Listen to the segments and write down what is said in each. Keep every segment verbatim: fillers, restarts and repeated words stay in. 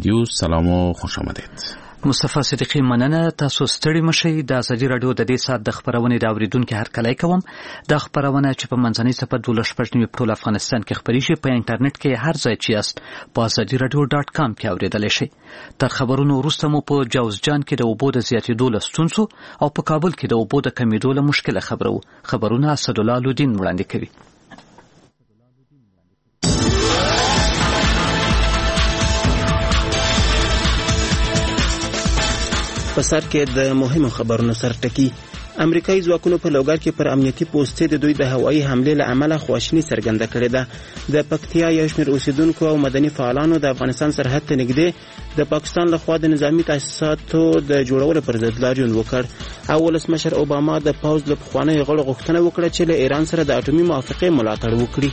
رادیو. سلام و خوش آمدید. مصطفی صدیقی مننه. تاسو ستړي مشئ. د ازادي رادیو د دې سات د خبرونې د اوریدونکو هرکلی کوم. د خبرونه چې په منځنۍ صفحه دوله شپږ نیمې په ټول افغانستان کې خبرېږي په انټرنیټ کې هر ځای چې یاست په ازادي رادیو ډاټ کام کې اوریدلی شئ. تر خبرونو وروسته مو په جوزجان کې د اوبو د زیاتېدو له ستونزو او په کابل کې د اوبو د کمیدو له مشکله خبرو. خبرونه اسدالله لودین وړاندې کوي. په سر کې د مهمو خبرونو سرټکی. امریکایي ځواکونو په لوګر کې پر امنیتي پوسټې د دوی د هوایي حملې له امله خواشیني څرګنده کړې ده. د پکتیا یو شمېر اوسیدونکو او مدني فعالانو د افغانستان سرحد ته نږدې د پاکستان لخوا د نظامی تاسیساتو د جوړولو پر ضد لاریون وکړ او ولسمشر اوباما د پوځ له پخوانیو غړو غوښتنه وکړه چې له ایران سره د اټومي موافقې ملاتړ وکړي.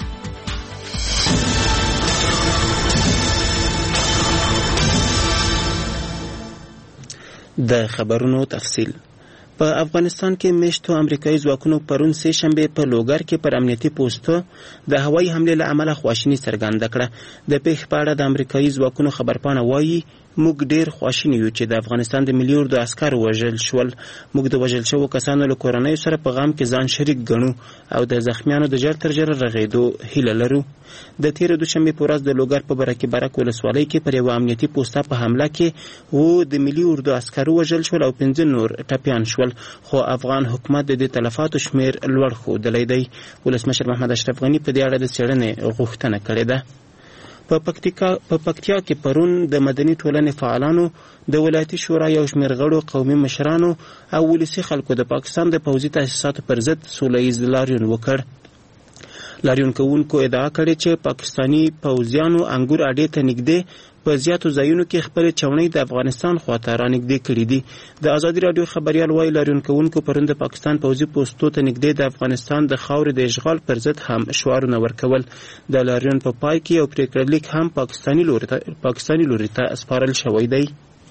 د خبرونو تفصیل. په افغانستان کې میشتو امریکایي ځواکونو پرون سه شنبه په لوګر کې پر امنیتي پوسټو د هوایي حملې له امله خواشیني څرګنده کړه. د پیښې په اړه د امریکایي ځواکونو خبرپاڼه وایي موږ ډیر خواشینی یو چې د افغانستان د ملي اردو عسکر وژل شول. موږ د وژل شوو کسانو له کورنۍ سره په غم کې ځان شریک ګڼو او د زخمیانو د ژر تر ژره رغېدو هیله لرو. د تیر دوشنبه په ورځ د لوګر په برکې برک ولسوالۍ کې پر یو امنیتي پوسټه په حمله کې وو د ملي اردو عسکر وژل شول او پنځه نور ټپیان شول، خو افغان حکومت د دې تلفاتو شمیر لوړ ښودلی دی. ولسمشر محمد اشرف غني په دې اړه د څېړنې غوښتنه کړې ده. په پکتیکا په پکتیا کې پرون د مدني ټولنې فعالانو د ولایتي شورا یو شمېر غړو، قومي مشرانو او ولسي خلکو د پاکستان د پوځي تاسیساتو پر ضد سوله ییز لاریون وکړ. لاریون کوونکو ادعا کړې چې پاکستاني پوځیانو انګور اډې ته نږدې په زیاتو ځایونو کې خپل چونې د افغانستان خواته رانږدې کړې دي. د ازادي رادیو خبريال وايي لاریون کوونکو پرون د پاکستان پوځي پوسټو ته نږدې د افغانستان د خاورې د اشغال پر ضد هم شعارونه ورکول. د لاریون په پای کې یو پریکړه لیک هم پاکستاني لوري ته پاکستاني لوري ته سپارل شوی دی.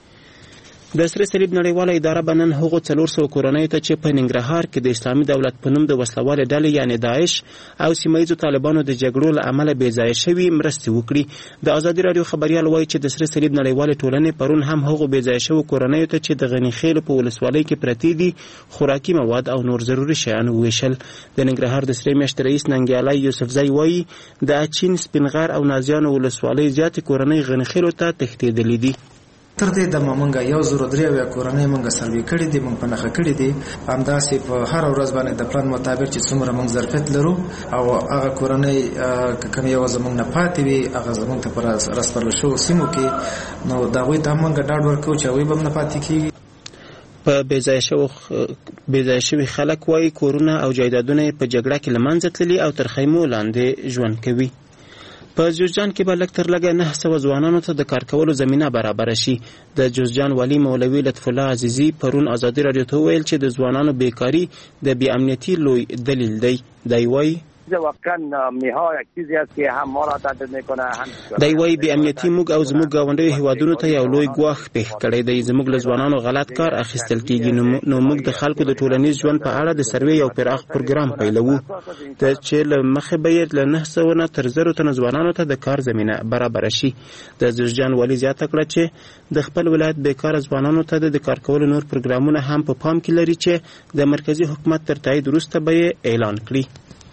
د سره صلیب نړیواله اداره بنن هغو څلور سوه کورنۍ ته چې په ننګرهار کې د اسلامي دولت په نوم د وسلوالې ډلې یعنی داعش او سیمه طالبانو د جګړو له امله بې ځایه شوي مرستې وکړي. د ازادي رادیو خبريال وایي چې د سره صلیب نړیواله ټولنې پرون هم هغو بې ځایه شوو کورنۍ ته چې د غني خیل په ولسوالۍ کې پرتی دي خوراکي مواد او نور ضروري شیان وویشل. د ننګرهار د سره میاشتې رئیس ننګیالی یوسفزی وایي د اچین، سپینغر او نازیانو ولسوالۍ زیاتې کورنۍ غني خیلو ته تښتېدلې دي. تر دې د مونږه یو زر درې اویا کورنۍ مونږه سروې کړې دي، مونږ په نښه کړې دي. همداسې په هر ورځ باندې د پلان مطابق چې څومره مونږ ظرفیت لرو او هغه کورنۍ کوم یو زمونږ نه پاتې وي هغه زمونږ ته پر رسپارل شوو سیمو کې نو د هغوی ته مونږ ډاډ ورکوو چې هغوی به هم نه پاتې کېږي. په بېځایه شوي خلک وایي کورونه او جایدادونه یې په جګړه کې له منځه تللي او تر خیمو لاندې ژوند کوي. په جوزجان کې به لږ تر لږه نه سوه ځوانانو ته د کار کولو زمینه برابره شي. د جوزجان والی مولوي لطف الله عزیزي پرون ازادي رادیو ته وویل چې د ځوانانو بیکاري د بې امنیتي لوی دلیل دی. دی وایي واقعا میها یک چیزی است که هم ما را تهدید میکنه هم دی وایي بې امنیتي موږ او زموږ ګاونډیو هیوادونو ته یو لوی ګواښ پېښ کړی دی. زموږ له ځوانانو غلط کار اخیستل کیږي. نو موږ د خلکو د ټولنیز ژوند په اړه د سروې یو پراخ پروګرام پیلوو چې له مخې به یې له نه سوه نه تر زرو تنه ځوانانو ته د کار زمینه برابره شي. د جوزجان والي زیاته کړه چې د خپل ولایت بیکاره ځوانانو ته د کار کولو نور پروګرامونه هم په پام کې لري چې د مرکزی حکومت تر تایید وروسته به یې اعلان کړي.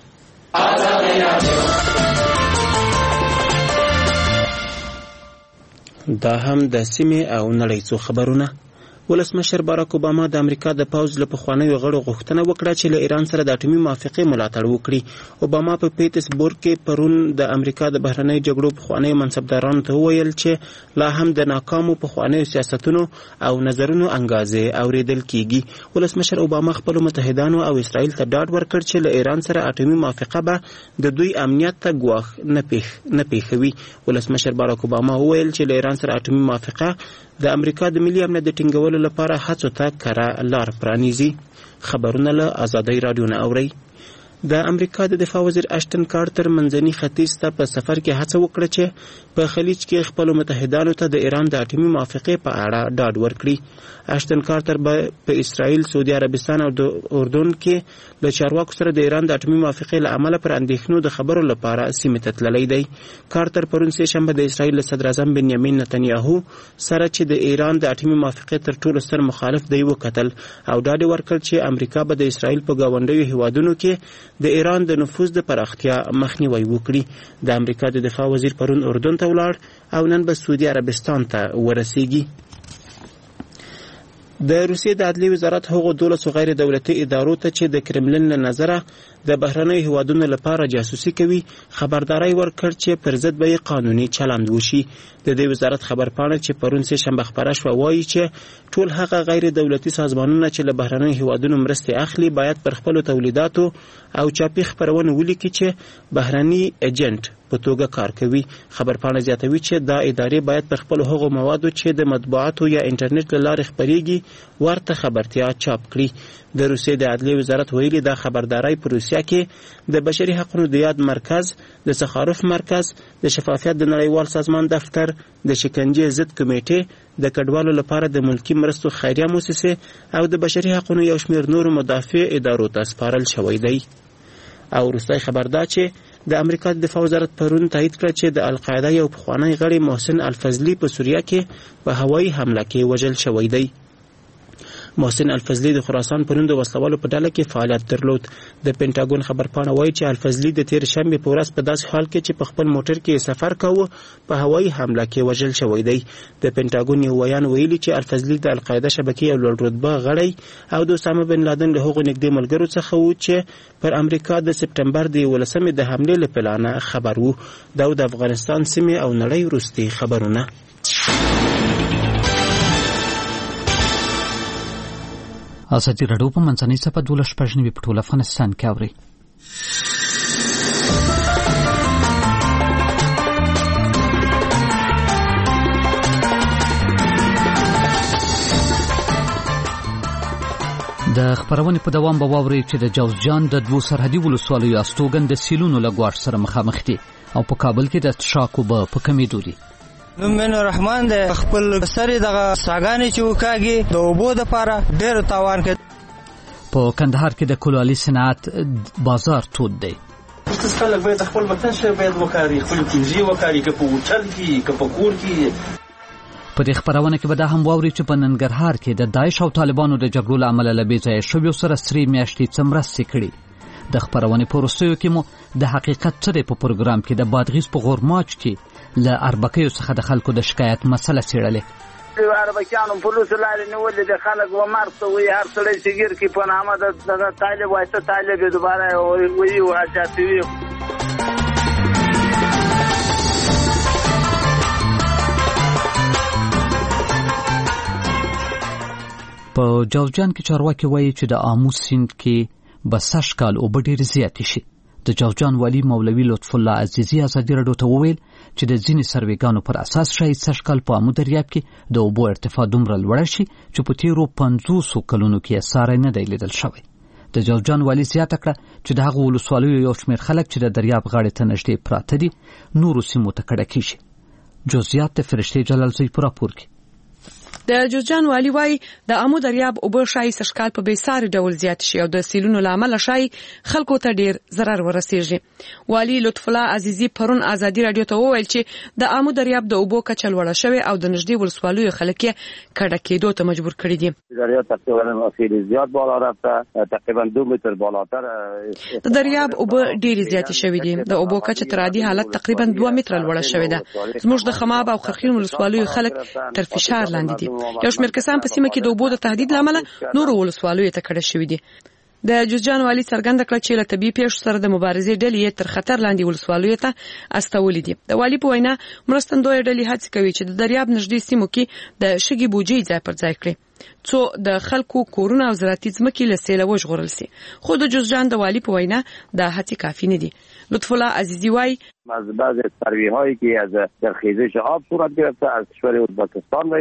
دا هم د سیمې او نړۍ څو خبرونه. ولسمشر باراک اوباما د امریکا د پوځ له پخوانیو غړو غوښتنه وکړه چې له ایران سره د اټومي موافقې ملاتړ وکړي. اوباما په پیټسبورګ کې پرون د امریکا د بهرنیو جګړو پخوانیو منصبدارانو ته وویل چې لا هم د ناکامو پخوانیو سیاستونو او نظرونو انګازې اوریدل کیږي. ولسمشر اوباما خپلو متحدانو او اسرائیل ته ډاډ ورکړ چې له ایران سره اټومي موافقه به د دوی امنیت ته ګواښ نه پیښوي. ولسمشر باراک اوباما وویل چې له ایران سره اټومي موافقه د امریکا د ملي امنیت د ټینګولو لپاره هڅو ته کره لار پرانیزي. خبرونه له ازادۍ رادیو نه اورئ. د امریکا د دفاع وزیر اشټن کارتر منځني ختیځ ته په سفر کې هڅه وکړه چې په خلیج کې خپل متحدانو ته د ایران د اټومي موافقې په اړه ډاډ ورکړي. اشټن کارتر به په اسرائیل، سعودي عربستان او د اردن کې له چارواکو سره د ایران د اټومي موافقې له امله پر اندېښنو د خبرو لپاره سیمې ته تللی دی. کارتر پرون سه شنبه د اسرائیل صدر اعظم بنیامین نتنیاهو سره چې د ایران د اټومي موافقې تر ټولو ستر مخالف دی وکتل او ډاډ ورکړ چې امریکا به د اسرائیل په گاونډیو هیوادونو کې د ایران د نفوذ د پراختیا مخنیوي وکړي. د امریکا د دفاع وزیر پرون اردن ته ولاړ او نن به سعودي عربستان ته ورسیږي. د روسیې د عدلیې وزارت هغو دولسو غیر دولتي ادارو ته چې د کرملین له نظره د بهرنیو هیوادونو لپاره جاسوسي کوي خبرداری ورکړ چې پر ضد به قانوني چلند وشي. د دې وزارت خبرپاڼه چې پرون سه شنبه خبره شوه وایي چې ټول هغه غیر دولتي سازمانونه چې له بهرنیو هیوادونو مرستې اخلي باید پر خپلو تولیداتو او چاپي خپرونو ولیکي چې بهرني ایجنټ په توګه کار کوي. خبرپاڼه زیاتوي چې دا ادارې باید پر خپل هغو موادو چې د مطبوعاتو یا انټرنیټ له لارې خپریږي ورته خبرتیا چاپ کړي. د روسیې د عدلیې وزارت ویلي دا خبرداری په روسیا کې د بشري حقوقو د یاد مرکز، د سخاروف مرکز، د شفافیت د نړیوال سازمان دفتر، د شکنجې ضد کمیټې، د کډوالو لپاره د ملکی مرستو خیریه مؤسسه او د بشري حقوقو یو شمېر نورو مدافع ادارو ته سپارل شوی دی. او وروستی خبر دا چې د امریکا د دفاع وزارت پرون تایید کړ چې د القاعده یو پخوانی غړی محسن الفضلی په سوریه کې په هوایي حمله کې وژل شوی دی. محسن الفضلی د خراسان په نوم د وسلوالو په ډله کې فعالیت درلود. د پینټاګون خبرپاڼه وایي چې الفضلی د تیر شنبه په ورځ په داسې حال کې چې په خپل موټر کې سفر کاوه په هوایي حمله کې وژل شوی دی. د پینټاګون یو ویان ویلي چې الفضلی د القاعده شبکې یو لوړ رتبه غړی او د اسامه بن لادن له هغو نږدې ملګرو څخه و چې پر امریکا د سپټمبر د یولسمې د حملې له پلانه خبر وو. دا د افغانستان سیمې او نړۍ وروستي خبرونه. ازادي راډیو په منځنۍ صفحه دولس شپږ نوي په ټول افغانستان کې اوري. د خبرونې په دوام به واورئ چې د جوزجان د دوو سرحدي ولسوالیو استوګن د سیلونو له ګواښ سره مخامخ دي او په کابل کې د څښاک اوبه په کمېدو دي. نومن رحمان د خپل سری دغه ساګانې چې وکاږي د اوبو د پاره ډېر تاوان کوي. په کندهار کې د کلالي صنعت بازار تود دی. خلک باید خپل وطن شه باید وکاري، خپل تیزي وکاري، که په هوټل کې که په کور کې. په دې خبرونه کې به دا هم واوري چې په ننګرهار کې د داعش او طالبانو د جګړو له امله له بې ځایه شویو سره سرې میاشتې څه مرستې کړي. د خبرونې په وروستیو کې مو د حقیقت څه دی په پروګرام کې د بادغیس په غورماچ کې له اربکیو څخه د خلکو د شکایت مسله څېړلې. اربکیانو پولیسو لارې نیولې د خلک و مرسته وي هر سړی چې ګیر کې په نامه د طالب وایسته طالب یې دوباره وایي وحاجاتوي. په جوزجان کې چارواکي وایي چې د آمو سیند کې به سږ کال اوبه ډېرې زیاتې شي. د جوزجان والي مولوي لطف الله عزیزي ازادي راډیو ته وویل چې د ځینې سروېګانو پر اساس شاید سږ کال په آمو دریاب کې د اوبو ارتفاع دومره لوړه شي چې په تیرو پنځوسو کلونو کې یې ساری نه دی لیدل شوی. د جوزجان والي زیاته کړه چې د هغو ولسوالیو یو شمېر خلک چې د دریاب غاړې ته نږدې پراته دي نورو سیمو ته کډه کېږي. جزئیات د فرشتې جلالزی په راپور کې. د جوزجان والی وای د آمو دریاب اوبه شای سشکال په بیسار ډول زیات شي او د سیلونو لامل شای خلکو ته ډیر ضرر ورسیږي. والی لطف الله عزیزی پرون ازادي رادیو ته وویل چې د آمو دریاب د اوبو کچه لوړه شوی او د نږدې ولسوالیو خلک کډه کېدو ته مجبور کړي دي. دریاب تقریبا خیلی زیات بالا رفته، تقریبا دو متر بالاتر. د دریاب اوبه ډیر زیات شوی دي. د اوبو کچه تر عادي حالت تقریبا دوه متره لوړه شوی ده. زموږ د خماب او خرخین ولسوالیو خلک تر فشار لاندې دي. یو شمېر کسان په سیمه کې د اوبو د تهدید لامل نورو ولسوالیو ته کډه شوي دي. د جوزجان والي څرګنده کړه چې له طبیعي پیښو سره د مبارزې ډلې تر خطر لاندې ولسوالیو ته استولې دي. د والي په وینا مرستندویه ډلې هڅې کوي چې د دریاب نږدې سیمو کې د شګې بوجۍ ځای پر ځای کړي څو د خلکو کورونه او زراعتي ځمکې له سیله وژغورل سي. خو د جوزجان د والي په وینا دا هڅې کافی نه دي. لطف الله عزیزی وای از بعض سروی هایی که از در خیزش آب صورت گرفته از کشور ازبکستان و اینا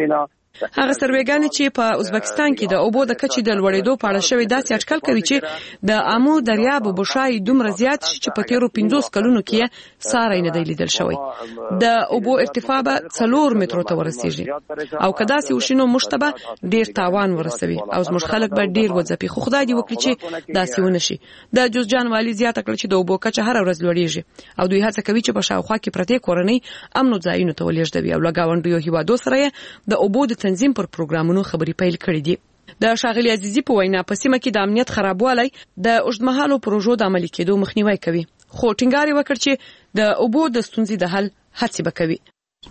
هغه سروېګانې چې په ازبکستان کې د اوبو د کچې د لوړېدو په اړه شوی داسې اټکل کوي چې د امو دریاب بشای دومره زیات شي چې په تیرو پنځوس کلونو کې ساری نه دی لیدل شوی. د اوبو ارتفاع به څلور مترو ته ورسیږي او کدا سي وشینو مشتبه ډیر تاوان ورسوي او زموږ خلک به ډیر وځپي. خو خدای دې وکړي چې داسې ونه شي. د جوزجان والي زیاته کړ چې د اوبو کچه هر ورځ لوړېږي او دوی هڅه کوي چې په شاوخوا کې پرتې کورنۍ امنو ځایونو ته ولېږدوي او له ګاونډیو هیوادو سره د اوبو د تنظیم پر پروګرامونو خبري پیل کړې دي. د ښاغلي عزیزي په وینا په سیمه کې د امنیت خرابوالی د اوږدمهالو پروژو د عملي کېدو مخنیوي کوي. خو ټینګار وکړ چې د اوبو د ستونزې د حل هڅې به کوي.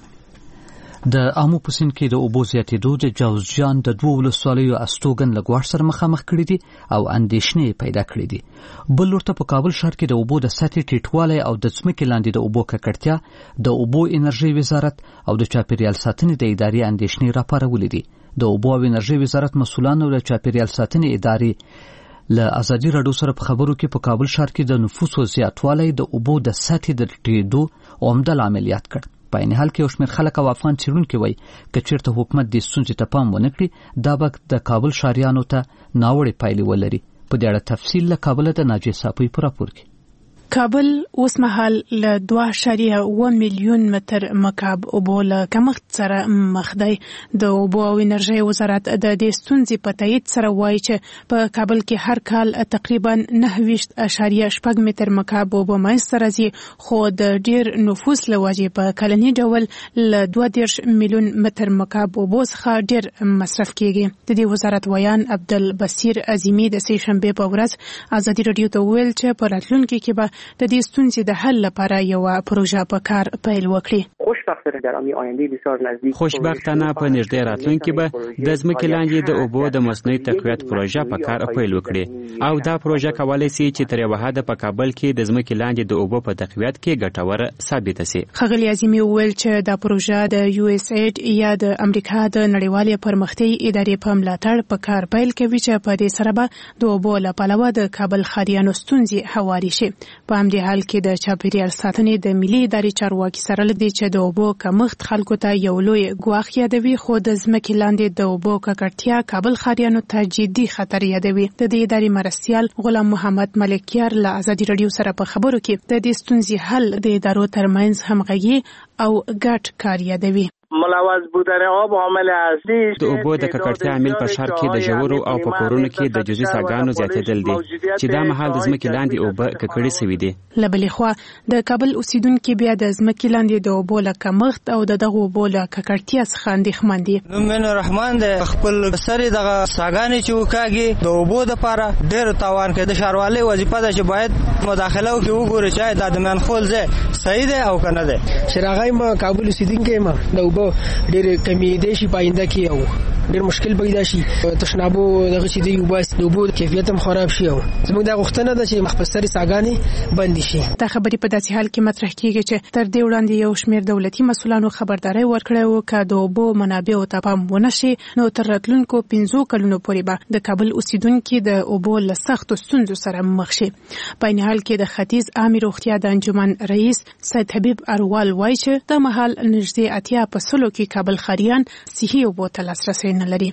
د امو په سیند کې د اوبو زیاتېدو د جوزجان د دوو ولسوالیو استوګن له ګواښ سره مخامخ کړي دي او اندېښنې پیدا کړې دي. بل ورته په کابل ښار کې د اوبو د سطحې ټیټوالی او د ځمکې لاندې د اوبو ککړتیا د اوبو انرژۍ وزارت او د چاپیریال ساتنې د ادارې اندېښنې راپارولې دي. د اوبو او انرژۍ وزارت مسؤلانو له چاپیریال ساتنې ادارې له ازادي راډیو سره په خبرو کې په کابل ښار کې د نفوسو زیاتوالی د اوبو د سطحې د ټیټېدو عمده لامل یاد کړ. په این حال کې یو شمېر خلک او افغان څېړونکي وایي که چېرته حکومت دې ستونزې ته پام ونه کړي دا به د کابل ښاریانو ته ناوړې پایلې ولري. په دې اړه تفصیل له کابله د ناجیې صافۍ په راپور کې. کابل اوس مهال له دوه اعشاریه اوه میلیون متر مکعب اوبو له کمښت سره مخ دی. د اوبو او انرژۍ وزارت د دې ستونزې په تایید سره وایي چې په کابل کې هر کال تقریبا نهه ویشت اعشاریه شپږ متر مکعب اوبه منځته راځي خو د ډیر نفوس له وجې په کلني ډول له دوه دېرش میلیون متر مکعب اوبو څخه ډیر مصرف کیږي. د دې وزارت ویان عبدالبصیر عظیمی د سې شنبې په ورځ ازادي راډیو ته وویل چې په راتلونکي کې به د دې ستونزې د حل لپاره یو پروژه په کار پیل وکړي. خوشبختانه در آینده بسیار نزدیک خوشبختانه په نږدې راتلونکي به د ځمکې لاندې د اوبو د مصنوعي تقویت پروژه په کار پیل وکړي او دا پروژه کولای شي چې تر یوه حده په کابل کې د ځمکې لاندې د اوبو په تقویت کې ګټوره ثابته شي. ښاغلي عظیمي وویل چې دا پروژه د یو اس ایډ یا د امریکا د نړیوالې پرمختیایي ادارې په ملاتړ په کار پیل کوي چې په دې سره به د اوبو له پلوه د کابل ښاریانو ستونزې هواري شي. په همدې حال کې د چاپیریال ساتنې د ملي ادارې چارواکي سره لدی چې د اوبو کمښت خلکو ته یو لوی ګواښ یادوي خو د ځمکې لاندې د اوبو ککړتیا کابل ښاریانو ته جدي خطر یادوي. د دې ادارې مرستیال غلام محمد ملکیار له ازادي راډیو سره په خبرو کې د دې ستونزې حل د ادارو ترمنځ همغږي او ګډ کار یادوي. ملوث بودن آب عامل اصلی د اوبو د ککړتیا عامل په ښار کې د ژورو او په کورونو کې د جزئي څاګانو زیاتېدل دي چې دا مهال د ځمکې لاندې اوبه ککړې شوي دي. له بلې خوا د کابل اوسیدونکي بیا د ځمکې لاندې د اوبو له کمښت او د دغو اوبو له ککړتیا څخه اندېښمن دي. نوم رحمان دی. خپل سرې دغه څاګانې چې وکاږي د اوبو دپاره ډېر تاوان کوي. د ښاروالۍ وظیفه ده چې باید مداخله وکړي وګوري چې دا د میانخول ځای صحیح دی او که نه دی. شراغای ما کابل اوسیدونکی ما د اوبو ډېر کمیدې شي پاینده کې او ډېر مشکل پیدا شي. تشنابو دغه چې دی وباس د اوبو کیفیت هم خراب شي او زموږ دا غوښتنه ده چې مخبستري څاګانې بندې شي. دا خبرې په داسې حال کې مطرح کیږي چې تر دې وړاندې یو شمېر دولتي مسؤلانو خبرداری ورکړی و که د اوبو منابعو ته پام ونه شي نو تر راتلونکو پنځو کلونو پورې به د کابل اوسیدونکي د اوبو له سختو ستونزو سره مخ شي. په این حال کې د ختیځ عامې روغتیا د انجمن رئیس سید حبیب اروال وایي چې د مهال نږدې اتیا په سلو کې کابل ښاریان صحي اوبو ته لاسرسی نه لري.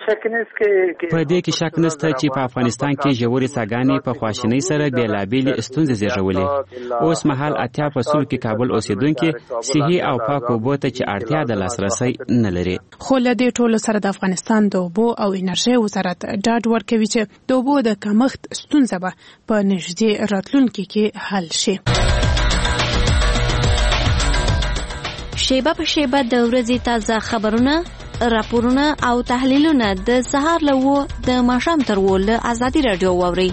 په دې کې شک نشته چې په افغانستان کې ژورې څاګانې په خواشینۍ سره بېلابېلې ستونزې زېږولې. اوس مهال اتیا په سلو کې کابل اوسیدونکي صحي او پاک اوبو ته چې اړتیا د لاسرسی نه لري. خو له دې ټولو سره د افغانستان د اوبو او انرژۍ وزارت ډاډ ورکوي چې د اوبو د کمښت ستونزه به په نږدې راتلونکي کې حل شي. شیبه په شیبه د ورځې تازه خبرونه، راپورونه او تحلیلونه د سهار له اوو د ماښام تر اوو له ازادي راډیو واورئ.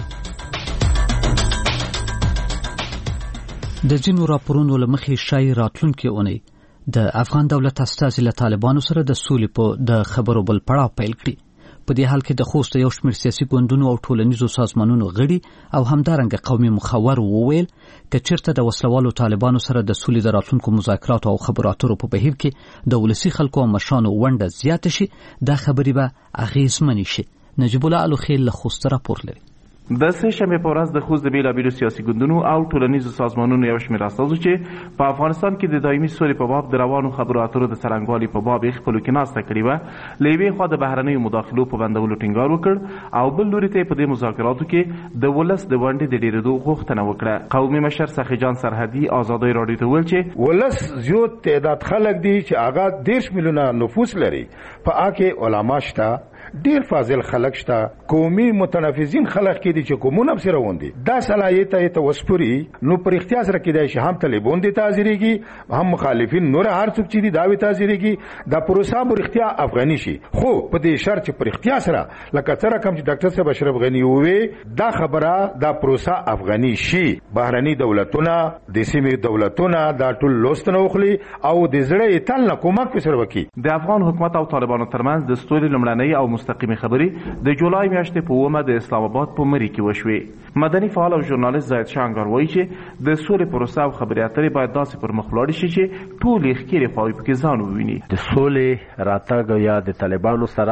د ځینو راپورونو له مخې ښایي راتلونکې اونۍ د افغان دولت استازي له طالبانو سره د سولې په د خبرو بل پړاو پیل کړي. په دې حال کې د خوست یو شمېر سیاسي ګوندونو او ټولنیزو سازمانونو غړي او همدارنګه قومي مخور وویل که چېرته د وسلوالو طالبانو سره د سولې د راتلونکو مذاکراتو او خبرو اترو په بهیر کې د ولسي خلکو او مشرانو ونډه زیاته شي دا خبرې به اغېزمنې شي. نجیب الله الوخیل له خوست راپور لري. د سه شنبې په ورځ د خوست د بیلابیلو سیاسي ګوندونو او ټولنیزو سازمانونو یو شمېر استازو چې په افغانستان کې د دایمي سولې په باب د روانو خبرو اترو د څرنګوالي په باب یې خپلو کې ناسته کړې وه، له یوې خوا د بهرنیو مداخلو په بندولو ټینګار وکړ او بل لوري ته په دې مذاکراتو کې د ولس د ونډې د ډېرېدو غوښتنه وکړه. قومي مشر سخي جان سرحدي ازادۍ راډیو ته وویل چې ولس زیات تعداد خلک دي چې هغه دېرش میلیونه نفوس لري، په هغې علما شته، ډیر فاضل خلک شته، قومي متنفذین خلک کې دي چې کومونه هم سره وندي. دا صلاحیت یې ته وسپوري نو پر اختیار سره کېدای شي هم طالبان دي تاثیرېږي، هم مخالفین نور هر څوک چې دي دا وي تاثیرېږي. دا پروسه پر اختیار افغاني شي، خو په دې شرط چې پر اختیار سره لکه څنګه کوم چې ډاکټر صاحب اشرف غنی ووی دا خبره دا پروسه افغاني شي. بهرني دولتونه د سیمې دولتونه دا ټول لوستنه وخلي او د زړه تل نه کومک پسر وکي. د افغان حکومت او طالبانو ترمنځ د ستوري لمړنۍ او مستقیمي خبرې د جولای میاشتې په اومه د اسلام آباد په مری کې وشوې. مدني فعال او ژورنالیست زاید شاه انګار وایي چې د سولې پروسه او خبرې اترې باید داسې پر مخ لاړې شي چې ټولې ښکېرې خواوې پکې ځان وویني. د سولې راتګ یا د طالبانو سره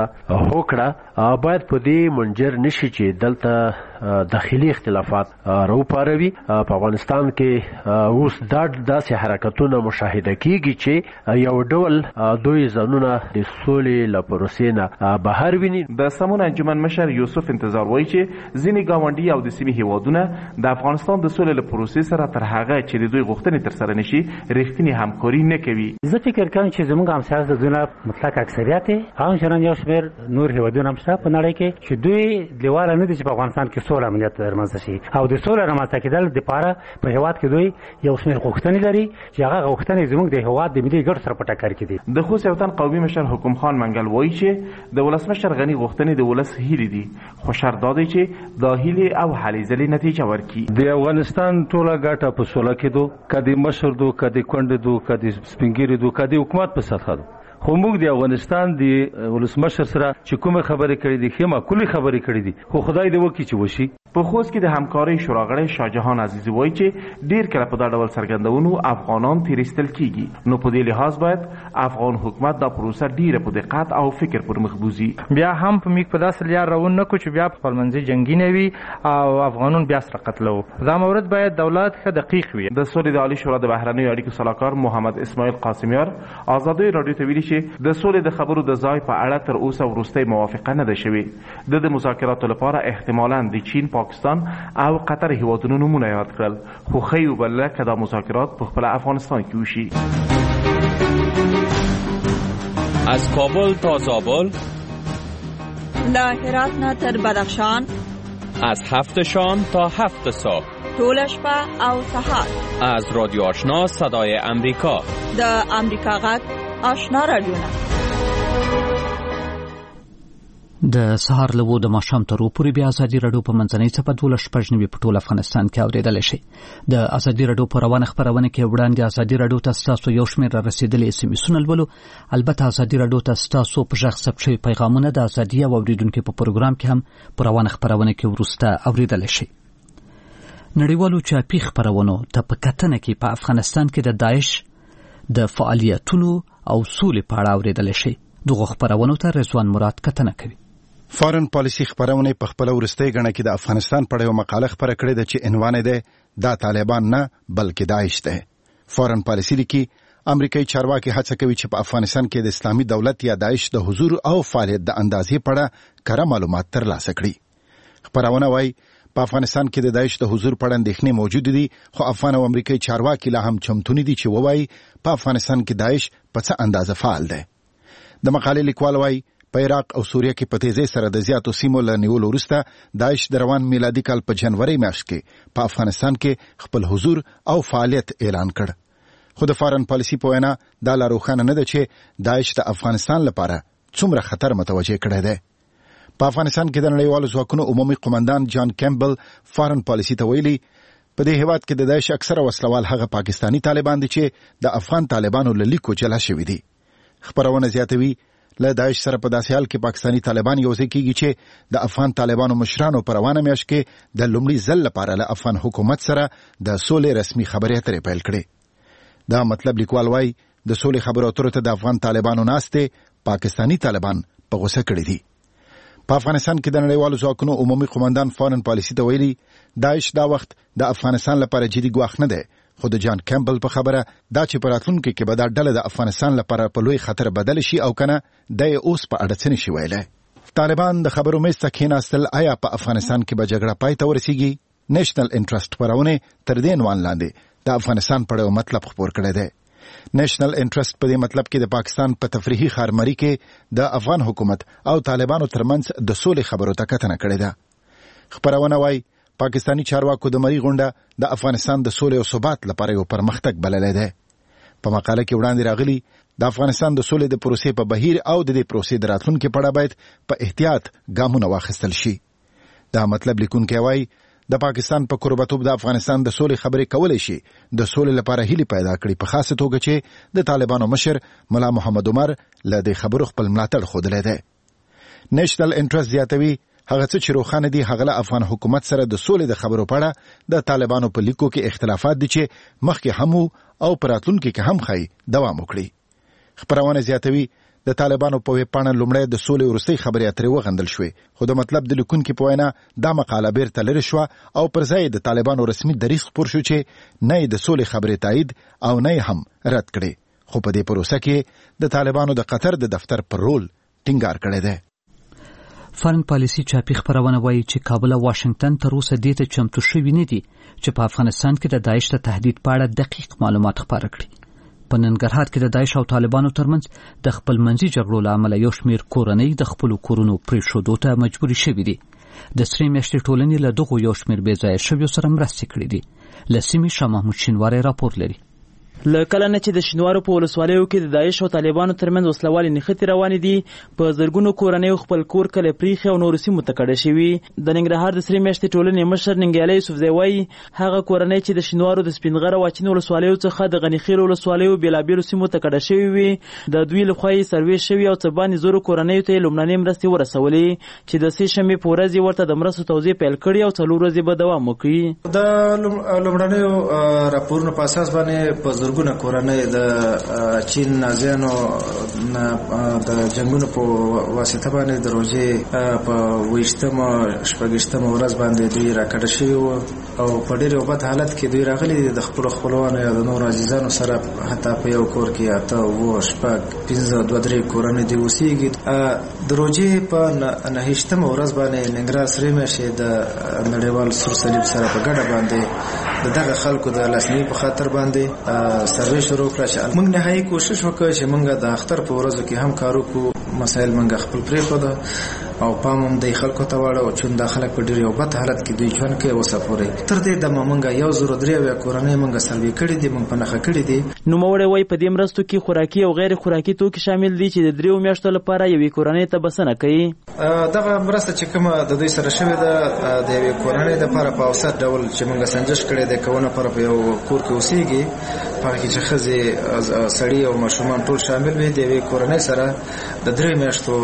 هوکړه باید په دې منجر نشي چې دلته داخلي اختلافات راوپاروي. په افغانستان کې اوس دا داسې حرکتونه مشاهده کیږي چې یو ډول دوی ځانونه د سولې له پروسې نه بهر ویني. د سمون انجمن مشر یوسف انتظار وایي چې ځینې ګاونډي او د سیمې هیوادونه د افغانستان د سولې له پروسې سره تر هغه چې د دوی غوښتنې ترسره نشي رښتینې همکاري نه کوي. زه فکر کوم چې زموږ همسایه د دونه مطلق اکثریت همچنان یو شمېر نور هیوادونه هم شته په نړۍ کې چې دوی لیواله نه دي چې په افغانستان کې سوله امنیت رامنځته شي او د سولې رامنځته کېدل دپاره په هیواد کې دوی یو شمېر غوښتنې لري چې هغه غوښتنې زموږ د هیواد د ملي ګټو سره په ټکر کې دي. د خوست یو تن قومي مشر حکم خان منګل وایي چې د ولسمشر غني غوښتنې د ولس هیلې دي، خو شرط دا دی چې دا هیلې او هلې ځلې نتیجه ورکړي. د افغانستان ټوله ګټه په سوله کې دو، که د مشر دو، که د کونډې دو، که د سپین ږیري دو، که د حکومت په سطحه دو. خو موږ د افغانستان د ولسمشر سره چې کومه خبرې کړې دي ښې معقولې خبرې کړې دي، خو خدای دې وکړي چې وشي. په خوست کې د همکارۍ شوراغړی شاهجهان عزیزي وایي چې ډیر کله په دا ډول څرګندونو افغانان تیرستل کیږي، نو په دې لحاظ باید افغان حکومت دا پروسه ډیره په دقت او فکر پر مخ بوزي. بیا هم په میک په داسې لار روان نه کو چې بیا په خپلمنځي جنگي نه وي او افغانون بیا سره قتلو. دا مورد باید دولت ښه دقیق وي. د سولې د عالی شورا د بهرنیو اړیکو سلاکار محمد اسماعیل قاسمیار ازادۍ راډیو ته ویلي چې د سولې د خبرو د ځای په اړه تر اوسه وروستۍ موافقه نه ده شوې. د مذاکراتو لپاره احتمالاً د چین، پاکستان او قطر هیوادونو نمونه یاد کړل، خو ښه وبلله که دا مذاکرات په خپل افغانستان کې وشي. از کابل تا زابل، له هرات نه تر بدخشان، از هفت شام تا هفت صبح، ټوله شپه او سهار. از رادیو آشنا صدای امریکا، د امریکا غږ آشنا رادیوونه. د سهار لوو د ماښام تر پورې بیا ازادي راډیو په منځنۍ څپه دولس شپږ نوي په ټول افغانستان کې اورېدلی شي. د ازادي راډیو په روانه خپرونه کې وړاندې ازادي راډیو ته ستاسو یو شمېر را رسېدلي اس ام اسونه لولو. البته ازادي راډیو ته ستاسو په غږ ثبت شوي پیغامونه د ازادي او اورېدونکو په پروګرام کې هم په روانه خپرونه کې وروسته اورېدلی شي. نړیوالو چاپي خپرونو ته په کتنه کې په افغانستان کې د داعش د فعالیتونو او سولې په اړه اورېدلی شي. دغه خپرونو ته رضوان مراد کتنه کوي. فارن پالیسی خبرونه په خپل ورستۍ غڼه کې د افغانستان په اړه مقاله خبره کړې ده چې عنوان یې ده دا طالبان نه بلکې داعش ده. فارن پالیسی لیکي امریکایي چارواکي هڅه کوي چې په افغانستان کې د اسلامي دولت یا داعش د حضور او فعالیت د اندازې په اړه کره معلومات ترلاسه کړي. خبرونه وايي په افغانستان کې د داعش د حضور په اړه اندېښنې موجود دي، خو افغان او امریکایي چارواکي لا هم چمتو دي چې ووایي په افغانستان کې داعش په څه اندازه فعال ده. د مقالې لیکوال وايي په عراق او سوریه کې په تیزۍ سره د زیاتو سیمو له نیولو وروسته داعش د روان میلادي کال په جنوري میاشت کې په افغانستان کې خپل حضور او فعالیت اعلان کړ. خو د فارن پالیسی په وینا دا لا روښانه نه ده چې داعش د افغانستان لپاره څومره خطر متوجه کړی دی. په افغانستان کې د نړیوالو ځواکونو عمومي قومندان جان کیمبل فارن پالیسی ته ویلي په دې هیواد کې د داعش اکثره وسلوال هغه پاکستانی طالبان دي چې د افغان طالبانو له لیکو جلا شوي دي. خبرونه زیاتوي له داعش سره په داسې حال کې پاکستانی طالبان یوځای کېږي چې د افغان طالبانو مشرانو په روانه میاشت کې د لومړي ځل لپاره له افغان حکومت سره د سولې رسمي خبرې اترې پیل کړې. دا مطلب لیکوال وايي د سولې خبرو اترو ته د افغان طالبانو ناستې پاکستانی طالبان په غوسه کړي دي. په افغانستان کې د نړیوالو ځواکونو عمومي قومندان فارن پالیسي ته ویلي داعش دا وخت د افغانستان لپاره جدي ګواښ نه دی، خو د جان کیمبل په خبره دا چې په راتلونکي کې به دا ډله د افغانستان لپاره په لوی خطر بدل شي او کنه د اوس په اړه څه نشي ویلی. طالبان د خبرو میز ته کېناستل آیا په افغانستان کې به جګړه پای ته ورسیږي؟ نېشنل انټرست خپرونه تر دې عنوان لاندې د افغانستان په اړه مطلب خپور کړی دی. نېشنل انټرست په دې مطلب کې د پاکستان په تفریحي خارمري کې د افغان حکومت او طالبانو ترمنځ د سولې خبرو ته کتنه کړې ده. خپرونه وايي پاکستانی چارواکو د مری غونډه د افغانستان د سولې او ثبات لپاره یو پرمختګ بللی دی. په مقاله کې وړاندې راغلي د افغانستان د سولې د پروسې په بهیر او د دې پروسې د راتلونکي په اړه باید په احتیاط ګامونه واخیستل شي. دا مطلب لیکونکی وايي د پاکستان په قربتوب د افغانستان د سولې خبرې کولای شي د سولې لپاره هیلې پیدا کړي، په خاصه توګه چې د طالبانو مشر ملا محمد عمر له دې خبرو خپل ملاتړ ښودلی دی. نېشنل انټرست زیاتوي هغه څه چې روښانه دي هغه له افغان حکومت سره د سولې د خبرو په اړه د طالبانو په لیکو کې اختلافات دي چې مخکې هم او په راتلونکي کې هم ښایي دوام وکړي. خپرونه زیاتوي د طالبانو په ویب پاڼه لومړی د سولې وروستۍ خبرې اترې وغندل شوې، خو د مطلب د لیکونکي په وینا دا مقاله بیرته لرې شوه او پر ځای د طالبانو رسمي دریځ خپور شو چې نه یې د سولې خبرې تایید او نه یې هم رد کړې. خو په دې پروسه کې د طالبانو د قطر د دفتر پر رول ټینګار کړی دی. فارن پالیسي چاپی خبرونه وایي چې کابل او واشنگټن تر اوسه دې ته چمتو شوي نه دي چې په افغانستان کې د داعش د تهدید په اړه دقیق معلومات خپاره کړي. په ننګرهار کې د داعش او طالبانو ترمنځ د خپلمنځي جګړو له امله یو شمېر کورنۍ د خپلو کورونو پرېښودو ته مجبورې شوي دي. د سرې میاشتې ټولنې له دغو یو شمېر بې ځایه شویو سره مرستې کړي دي. له سیمې شاه محمود شینواری راپور لري. له کله نه چې د شینوارو په ولسوالیو کې د داعش او طالبانو ترمنځ وسلوالې نښتې روانې دي، په زرګونو کورنیو خپل کور کله پریښی او نورو سیمو ته کډه شوي. د ننګرهار د سرې میاشتې ټولنې مشر ننګیالی یوسفزی وایي هغه کورنۍ چې د شینوارو د سپینغره او اچین ولسوالیو څخه د غنیخیل ولسوالیو بېلابېلو سیمو ته کډه شوي وي، د دوی لخوا یې سروې شوي او څه باندې زرو کورنیو ته یې لومړنۍ مرستې ورسولې چې د سې شنبې په ورځ یې ورته د مرستو توزیع پیل کړي او څلور ورځې به دوام وکړي. د لومړنیو راپورونو په اساس باندې په زرګونه کورنۍ د چین نازیانو د جنگونو په واسطه باندې د روژې په ویشتمه شپږیشتمه ورځ باندې دوی راکډه شوي وو او په ډېر یو بد حالت کې دوی راغلي د خپلو خپلوانو یا د نورو عزیزانو سره حتی په یو کور کې اته اووه شپږ پنځه دوه درې کورنۍ دوی اوسېږي. د روژې په نهه ویشتمه ورځ باندې ننګرهار سرې میاشتې د نړیوال سور صلیب سره په ګډه باندې د دغه خلکو د لاسنیوي په خاطر باندې سروې شروع کړه چې موږ نهایي کوشش وکړو چې موږ د اختر په ورځو کې هم کار وکړو، مسایل موږ خپل پرېښوده او پام هم د خلکو ته واړو چې دا خلک په ډېر یو بد حالت کې دوی ژوند کوي اوسه پورې. تر دې دمه موږ یو زر درې اویا کورنۍ موږ سروې کړي دي، موږ په نښه کړي دي. نوموړی وایي په دې مرستو کې خوراکي او غیر خوراکي توکي شامل دي چې د دریو میاشتو لپاره یوې کورنۍ ته بسنه کوي. دغه مرسته چې کومه د دوی سره شوې ده د یوې کورنۍ دپاره په اوسط ډول چې موږ سنجش کړی دی کونه پر په یو کور کې اوسېږي، په کې چې ښځې سړي او ماشومان ټول شامل وي، د یوې کورنۍ سره د درې میاشتو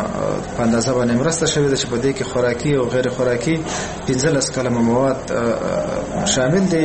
په اندازه باندې مرسته شوې ده چې په دې کې خوراکي او غیر خوراکي پنځلس کلمه مواد شامل دي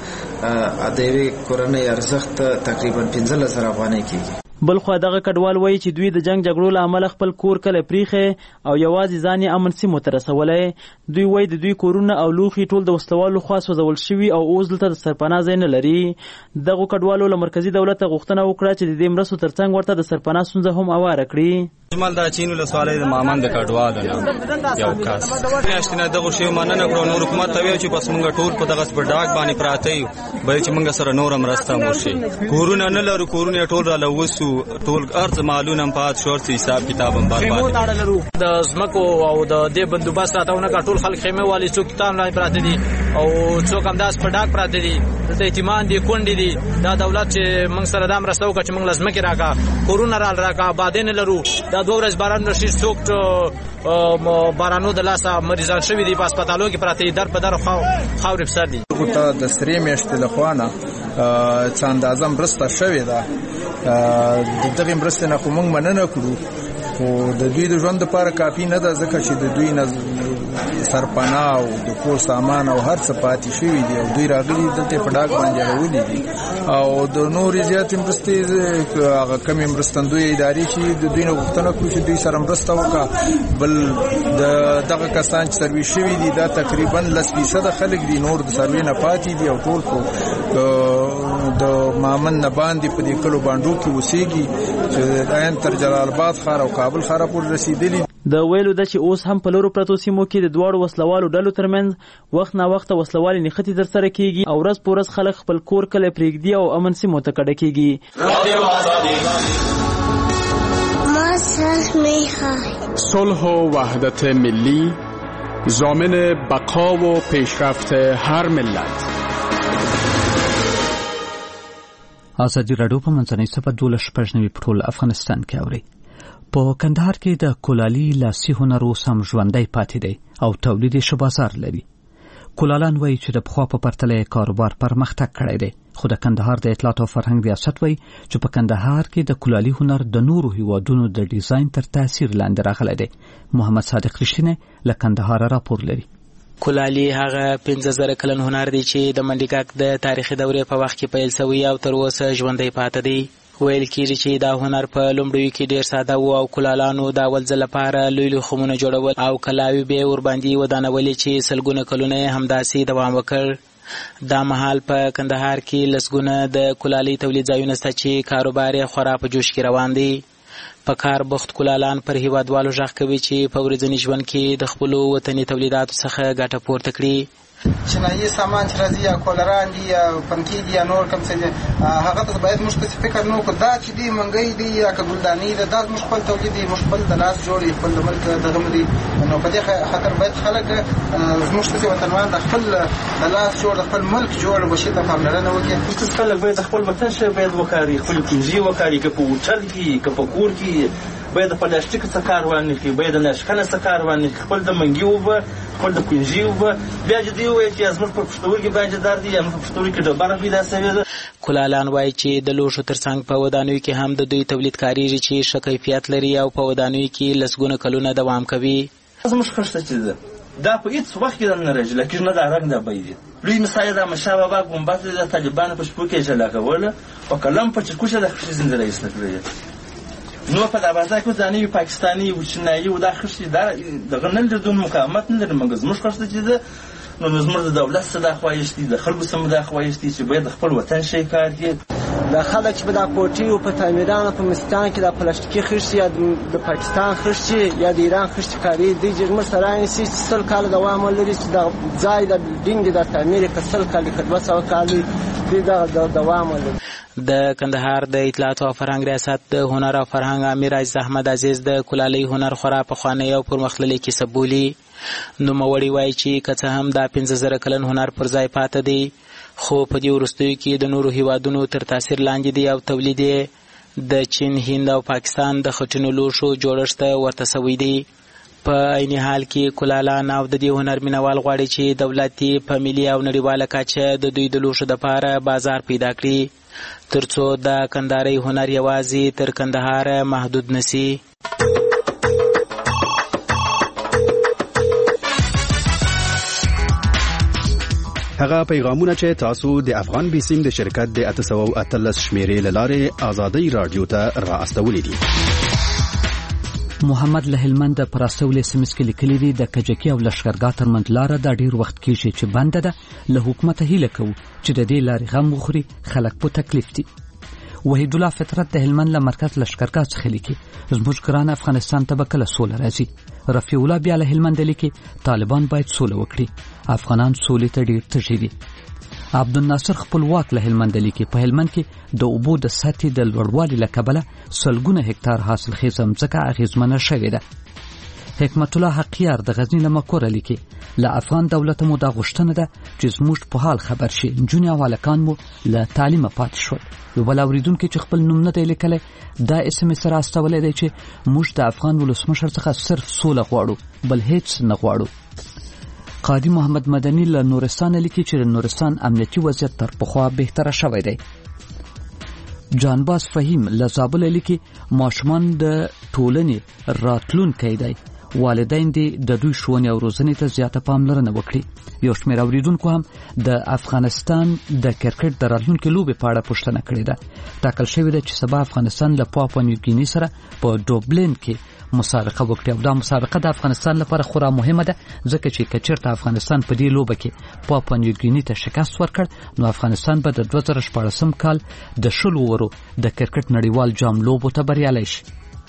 چې د یوې کورنۍ ارزښت تقریبا پنځلس زره افغانۍ کېږي. بل خو دغه کډوال وایي چې دوی د جنگ جګړو له امله خپل کور کله پریښی او یوازې ځان یې امن سیمو ته رسولی. دوی وایي د دوی کورونه او لوښي ټول د وسلوالو خوا سوځول شوي او اوس دلته د سرپناه ځای نه لري. دغو کډوالو له مرکزي دولته غوښتنه وکړه چې د دې مرستو ترڅنګ ورته د سرپناه ستونزه هم هواره کړي. جمال دا چین ولسوالۍ د مامان د کډوالو نه یو کس میاشتې نه دغو شیو مننه کړو، نور حکومت ته ویل چې بس موږ ټول په دغسې په ډاک باندې پراته یو، باید چې موږ سره نوره مرسته هم وشي. کورونه نه لرو، کورونه ټول راله وسو، ټول ارض مالونه هم پات شو، حساب کتاب هم برباد. د ځمکو او د دې بندوبست راته ونه کړه، ټول خلک خیمې والي څوک تان لاندې پراته دي او څوک همداسې په ډاک پراته دي. دلته یتیمان دي، کونډې دي. دا دولت چې موږ سره دا مرسته وکړه چې موږ له ځمکې راکړه، کورونه رال راکړه، آبادۍ نه لرو. دا دوه ورځې باران راشي، څوک بارانو د لاسه مریضان شوي دي، په هسپتالو کې پراته دي، در په در خاورې په سر دي. ته د سرې میاشتې له خوا نه څه اندازه مرسته شوې ده، د دغې مرستې نه خو موږ مننه کړو، خو د دوی د ژوند لپاره کافي نه ده، ځکه چې د دوی نه سرپناه او د کور سامان او هر څه پاتې شوي دي او دوی راغلي دلته په ډاک باندې راولي دي او د نورې زیاتې مرستې هغه کمې مرستندوی ادارې چې د دوی نه غوښتنه کوي چې دوی سره مرسته وکړي. بل د دغه کسان چې سروي شوي دي دا تقریبا لس فیصده خلک دي، نور د سروي نه پاتې دي او ټول په د مامن نه باندې په دې کلو باندو کې اوسېږي چې داین تر جلال آباد ښار او کابل ښار پورې رسېدلي. د ویلو ده چې اوس هم په لورو پرتو سیمو کې د دواړو وسلوالو ډلو ترمنځ وخت نا وخت وسلوالې نښتې ترسره کیږي او ورځ په ورځ خلک خپل کور کلی پرېږدي او امن سیمو ته کډه کیږي. صلح و وحدت ملی ضامن بقا و پیشرفت هر ملت. ازادي راډیو په منځنۍ صفحه دولس شپږ نوي په ټول افغانستان کې اوري. په کندهار کې د کولالي لاسي هنر اوس هم ژوندی پاتې دی او تولید یې ښه بازار لري. کولالان وایي چې د پخوا په پرتله یې کاروبار پرمختګ کړی دی، خو د کندهار د اطلاعات او فرهنګ ریاست وایي چې په کندهار کې د کولالي هنر د نورو هیوادونو د ډیزاین تر تاثیر لاندې راغلی دی. محمد صادق رښتینی له کندهار راپور لري. کولالي هغه پنځه زره کلن هنر دی چې د منډیګک د تاریخي دورې په وخت کې پیل شوی او تر اوسه ژوندی پاتې دی. ویل کېږي چې دا هنر په لومړیو کې ډیر ساده و او کولالانو د اول ځل لپاره لوی لوی خمونه جوړول او کلاوي به ورباندې ودانولې چې سلګونه کلونه همداسې دوام وکړ. دا مهال په کندهار کې لسګونه د کولالي تولید ځایونه شته چې کاروبار یې خورا په جوش کې روان دی. په کار بوخت کولالان پر هیوادوالو غږ کوي چې په ورځني ژوند کې د خپلو وطني تولیداتو څخه ګټه پورته کړي. چینایي سامان چې راځي یا کولران دي یا پنکي دي یا نور کوم څه دي هغه ته باید موږ څه فکر نه وکړو. دا چې دي منګۍ دي یا ګلداني ده دا موږ خپل تولید دي، موږ خپل د لاس جوړ خپل د ملک دغه دي. نو په دې خاطر باید خلک موږ څه وطنوال د خپل د لاس جوړ د خپل ملک جوړ بشي ته پاملرنه وکړي. چې خلک باید خپل وطن شي باید وکړي، خپل کنجي وکړي، که په هوټل کې که په کور کې باید د پلاستیک څخه کار وانه کړي، باید د ناشکنه څخه کار وانه کړي، خپل د منګي وبه خپل د کنجي وبه بیا چې دی وایي چې زموږ په پښتورګي باندې درد دی، زموږ په پښتورګي کې ډبره پیدا شوې ده. کولالان وایي چې د لوښو ترڅنګ په ودانیو کې هم د دوی تولید کاریږي چې ښه کیفیت لري او په ودانیو کې لسګونه کلونه دوام کوي. زموږ خښته چې ده دا په هیڅ وخت کې نه راځي، لکه نه دا رنګ دا بيدي لوی مثال دا مشا بابا ګمبات د طالبانو په شپو کې جلا کوله او کلم په چکوشه د خښې زنده رئیس نکړي. نو په دغه کې ځاني پاکستاني او چینایي او د خښې دا دغه نن د دون مقاومت نه لري، موږ زموږ خښته چې ده نو زموږ د دولت څخه خوایشتي د خلکو سم د خوایشتي چې باید خپل وطن شي کار کوي. د خلک چې په د کوټي او په تعمیرانو په مستان کې د پلاستیکي خښې یا د پاکستان خښې یا د ایران خښې کاری دي چې موږ سره نشي سل کال دوام لري چې د ځای د بلډینګ د تعمیر کې سل کال کې دوه سوه کال دی د دوام لري. د کندهار د اطلاعات او فرهنګ ریاست د هنر او فرهنګ امیر عزیز احمد عزیز د کولالي هنر خورا پخوانی او پرمختللی کسب بولي. نوموړی وایي چې که څه هم دا پنځه زره کلن هنر پر ځای پاته دی، خو په دې وروستیو کې د نورو هیوادونو تر تاثیر لاندې دی او تولید یې د چین، هند او پاکستان د خټینو لوښو جوړښت ورته سوی دی. په عین حال کې کولالان او د دې هنر مینوال غواړي چې دولت یې په ملي او نړیواله کچه د دوی د لوښو دپاره بازار پیدا کړي ترڅو د کندهاري هنر یوازې تر کندهار محدود نسی. هغه پیغامونه چې تاسو د افغان بیسیم د شرکت د اته سوه او اتلس شمیرې له لارې ازادۍ راډیو ته را استولی دي. محمد له هلمند پر استول اس ام اس کې لیکلي دي د کجکی او لشکرګاه ترمنځ لاره د ډیر وخت کېږي چې بنده ده، له حکومت هیله کوو چې د دې لارې غم وخوري، خلک په تکلیف دي. وحید الله فطرت د هلمند له مرکز لشکرګاه څخه لیکي زموږ ګران افغانستان ته به کله سوله راځي. رفیع الله بیا له هلمند لیکي طالبان باید سوله وکړي، افغانان سولې ته ډیر تږي دي. عبدالناصر خپلواک له هلمند لیکي په هلمند کې د اوبو د سطحې د لوړوالي له کبله سلګونه هکتار حاصلخیزه مځکه اغیزمنه شوې ده. حکمت الله حقیار د غزني له مکوره لیکي له افغان دولت مو دا غوښتنه ده چې زموږ په حال خبر شي، نجونې او هلکان مو له تعلیمه پاتې شول. یو بل اورېدونکی چې خپل نوم نه دی لیکلی دا اس ام اس را استولی دی چې موږ د افغان ولسمشر څخه صرف سوله غواړو، بل هیڅ نه غواړو. قاضي محمد مدني له نورستان لیکي چې د نورستان امنیتي وضعیت تر پخوا بهتره شوی دی. جانباز فهیم له زابل لیکي ماشومان د ټولنې راتلونکی دی، والدین دې د دوی ښوونې او روزنې ته زیاته پاملرنه وکړي. یو شمېر اورېدونکو هم د افغانستان د کرکټ د راتلونکي لوبې په اړه پوښتنه کړې ده. ټاکل شوې ده چې سبا افغانستان له پاپوا نیوګیني سره په ډوبلین کې مسابقه وکړي او دا مسابقه د افغانستان لپاره خورا مهمه ده ځکه چې که چېرته افغانستان په دې لوبه کې پاپوا نیوګیني ته شکست ورکړ نو افغانستان به د دوه زره شپاړسم کال د شلو اورو د کرکټ نړیوال جام لوبو ته بریالی شي.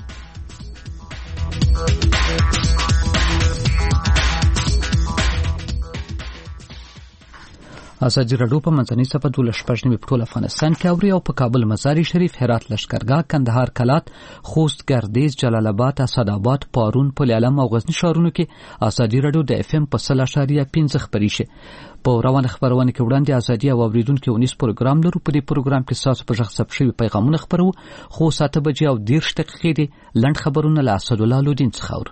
ازادي راډیو په منځنۍ صفحه دولس شپږ نیمې په ټول افغانستان کې اوري او په کابل، مزار شریف، هرات لښکرګاه، کندهار کلات، خوست، ګردیز، جلال آباد، اسداباد، پارون، پل علم او غزنی ښارونو کې ازادي راډیو د اف ام په سل اعشاریه پنځه خپرې شي. په روانه خبرونه کې وړاندې ازادي او اوریدونکو ونیس پروګرام لرو. په دې پروګرام کې تاسو په ژغ ثبت شوي پیغامونه خبرو خو ساته بجې او دېرش دقیقې دي. لنډ خبرونه له اسدالله لودین څخه اورو.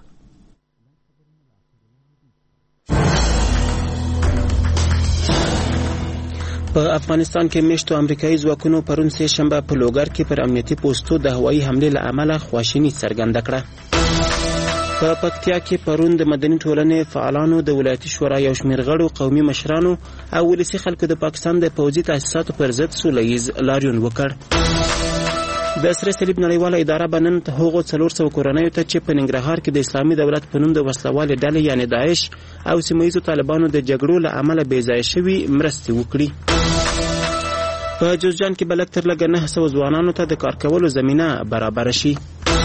په افغانستان کې میشتو امریکایي ځواکونو پرون سه شنبه په لوګر کې پر امنیتي پوسټو د هوایي حملې له امله خواشیني څرګنده کړه. په پکتیا کې پرون د مدني ټولنې فعالانو د ولایتي شورا یو شمېر غړو، قومي مشرانو او ولسي خلکو د پاکستان د پوځي تاسیساتو پر ضد سوله ییز لاریون وکړ. د سره صلیب نړیواله اداره به نن هغو څلور سوه کورنیو ته چې په ننګرهار کې د اسلامي دولت په نوم د وسلوالې ډلې یعنې داعش او سیمه ییزو طالبانو د جګړو له امله بې ځایه شوي مرستې وکړي. په جوزجان کې به لږ تر لږه نهه سوه ځوانانو ته د کار کولو زمینه برابره شي.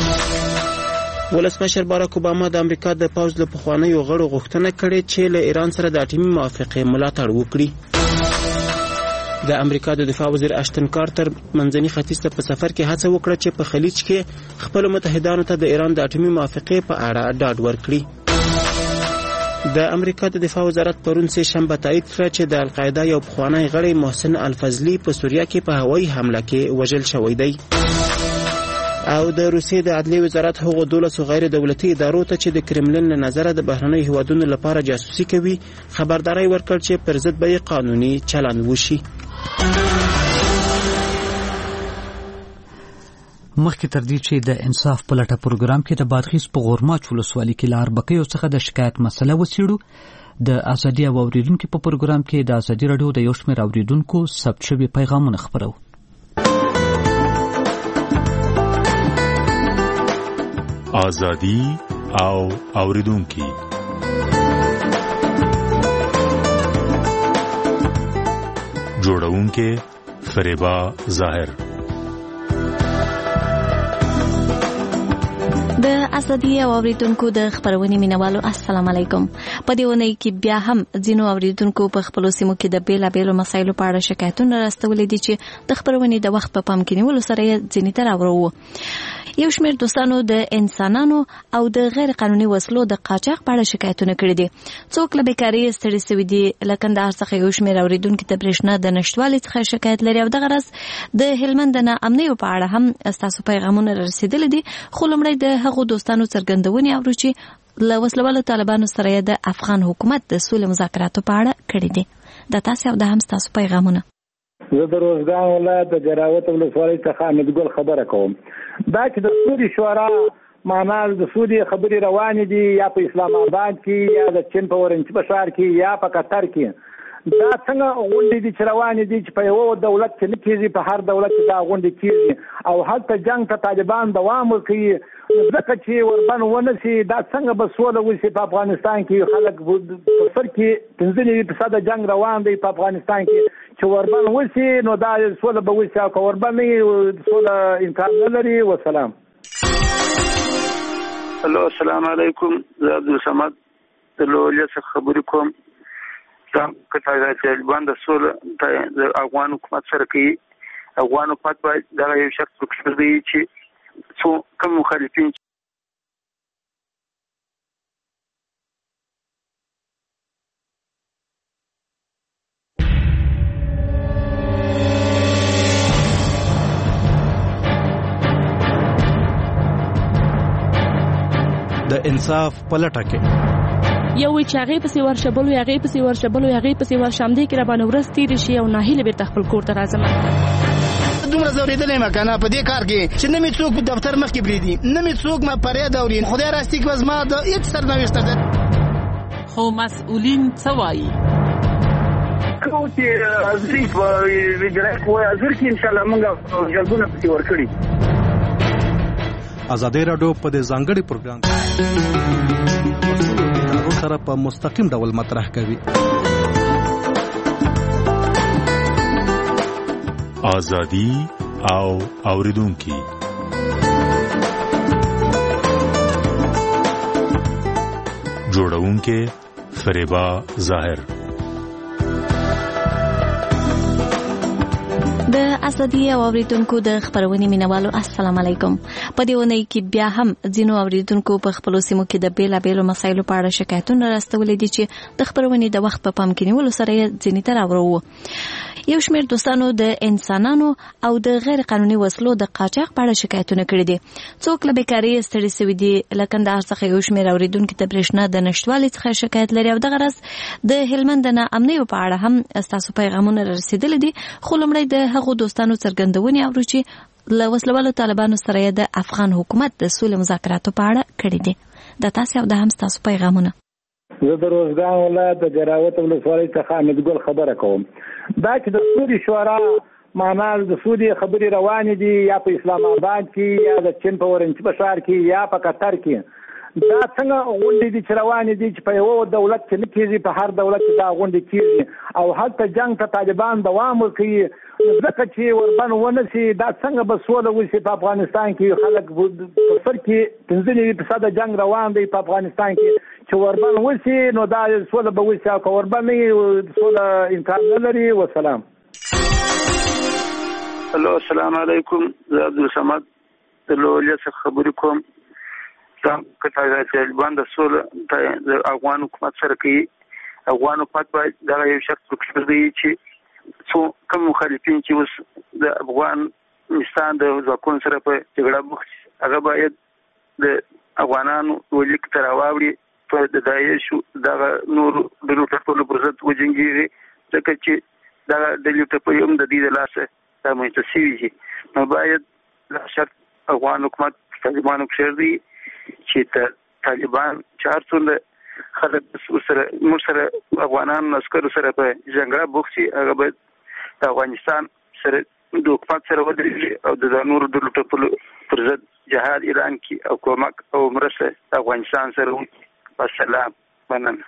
ولسمشر باراک اوباما د امریکا د پوځ له پخوانیو غړو غوښتنه کړې چې له ایران سره د اټومي موافقې ملاتړ وکړي. د امریکا د دفاع وزیر اشتن کارتر منځني ختیځ ته په سفر کې هڅه وکړه چې په خلیج کې خپلو متحدانو ته د ایران د اټومي موافقې په اړه ډاډ ورکړي. د امریکا د دفاع وزارت پرون سه شنبه تایید کړ چې د القاعده یو پخوانی غړی محسن الفضلی په سوریه کې په هوایي حمله کې وژل شوی دی. او د روسیې د عدلیې وزارت هغو دولسو غیر دولتي ادارو ته چې د کرملین له نظره د بهرنیو هیوادونو لپاره جاسوسي کوي خبرداری ورکړ چې پر ضد به قانوني چلند وشي. مخکې تر دې چې د انصاف په لټه پروګرام کې د بادغیس په غورماچ ولسوالۍ کې له اربکیو څخه د شکایت مسله وڅېړو. د ازادي او اوریدونکو په پروګرام کې د ازادي راډیو د یو شمېر اوریدونکو ثبت شوي پیغامونه خپرو. ازادي او اوریدونکو جوړونکي فریبا ظاهر. د ازادي او اوریدونکو د خبرونې مینوالو السلام علیکم. په دې ونې کې بیا هم ځینو اوریدونکو په خپلو سیمو کې د بیلابیلو مسایلو په اړه شکایتونه راستولي دي چې د خبرونې د وخت په پام کې نیولو سره یې ځینې ته راوړو. یو شمېر دوستانو د انسانانو او د غیر قانوني وسلو د قاچاق په اړه شکایتونه کړي دي. څوک له بیکارۍ ستړي سوي دي. له کندهار څخه یو شمېر اوریدونکي د برېښنا د نشتوالي څخه شکایت لري او دغه راز د هلمند د ناامنیو په اړه هم ستاسو پیغامونه رسېدلي دي. خو لومړی د هغو دوستانو څرګندونې اورو چې له وسلوالو طالبانو سره د افغان حکومت د سولې مذاکراتو په اړه کړي دي. د تاسو او د هم ستاسو پیغامونه. زه د روزګان ولایت د جراوت ولسوالۍ څخه حامد ګل خبره کوم. دا چې د سودي شورا معنا د سودي خبرې روانې دي یا په اسلام آباد کې یا د چین په ورنچ په ښار کې یا په قطر کې، دا څنګه غونډې دي چې روانې دي چې په یو دولت کې نه کېږي، په هر دولت کې دا غونډې کېږي او هلته جنګ ته طالبان دوام ورکوي. ځکه چې وربن ونه سي دا څنګه به سوله وشي. په افغانستان کې خلک په سر کې پنځه نوي فیصده جنګ روان دی په افغانستان کې چې وربن وشي نو دا سوله به وشي او که وربن نه سوله امکان نه لري. وسلام. الو السلام علیکم. زه عبدالصمد د لولیه څخه خبرې کوم. دا کته چې باندې سوله د افغان حکومت سره کوي. افغان حکومت باید دا یو شخص وکړي چې څو کوم مخالفین د انصاف پلټه کې یو وی چې هغه پسې ورشبل وي هغه پسې ورشبل وي هغه پسې ورشم دي کې را باندې ورستې شي او ناهیله بیرته خپل کور ته راځم. دومره زورېدلی ما کنه په دې کار کې چې نه مې څوک دفتر مخکې پرېږدي نه مې څوک ما فریاد اوري. خدای راستي کې زما د هېڅ سرنوشته ده. خو مسؤلین څه وایي؟ کوم چې حاضري په وزارت کې وایي حاضر کې انشاءالله موږ جلبونه پسې ورکړي. ازادي راډیو په دې ځانګړي پروګرام کې سره په مستقیم ډول مطرح کوي. ازادي او اوریدونکي جوړونکي فریبا ظاهر. د ازادي او اوریدونکو د خبرونې مینوالو السلام علیکم. په دې ونې کې بیا هم ځینو اوریدونکو په خپل سیمو کې د بیلابېلو مسایلو په اړه شکایتونه راستولي دي چې د خبرونې د وخت په پام کې نیولو سره یې ځینې ته راوړو. یو شمېر دوستانو د انسانانو او د غیر قانوني وسلو د قاچاق په اړه شکایتونه کړي دي. څوک له بیکارۍ ستړي شوي دي. له کندهار څخه یو شمېر اوریدونکو د برېښنا د نشتوالي څخه شکایت لري او دغه راز د هلمند د ناامنیو په اړه هم ستاسو پیغامونه رسیدلي دي. خو لومړی د هغو دوستانو څرګندونې اورو چې له وسلوالو طالبانو سره د افغان حکومت د سولې مذاکراتو په اړه کړي دي. د تاسو او د هم ستاسو پیغامونه. زه د روزګان ولایت د جراوت ولسوالۍ څخه حامد ګل خبره کوم. دا چې د سعودي شورا معنا د سعودي خبرې روانې دي یا په اسلام آباد کې یا د چین په ورنچ بشار کې یا په قطر کې، دا څنګه غونډې دي چې روانې دي چې په یو دولت کې نه کېږي، په هر دولت کې دا غونډې کېږي او هلته جنګ ته طالبان دوام ورکوي. ځکه چې وربن ونه سي دا څنګه به سوله وشي په افغانستان کې. خلک په سر کې پنځه نوي فیصده جنګ روان دی په افغانستان کې چې وربن وشي نو دا سوله به وشي او که وربن نه سوله امکان نه لري. وسلام. هلو السلام علیکم. زه عبدالصمد د لولیه څخه خبرې کوم. که طالبان د سوله د افغان حکومت سره کوي، افغان حکومت باید دغه یو شرط وکړي چې څو کوم مخالفین چې اوس د افغانستان د ځواکونو سره په جګړه بوخت هغه باید د افغانانو ولیک ته راواوړي په د داعشو دغه نورو ډلو ټپلو پر ضد وجنګېږي، ځکه چې دغه ډلې ټپلې هم د دې د لاسه رامنځته شوي دي. نو باید دا شرط افغان حکومت طالبانو پرېږدي چې طالبان چې هر څومره خلک سره موږ سره افغانانو عسکرو سره په جګړه بوخت شي هغه باید د افغانستان سره د حکومت سره ودرېږي او د نورو ډلو ټپلو پر ضد جهاد اعلان کړي او کومک او مرسته د افغانستان سره وکړي. والسلام. مننه.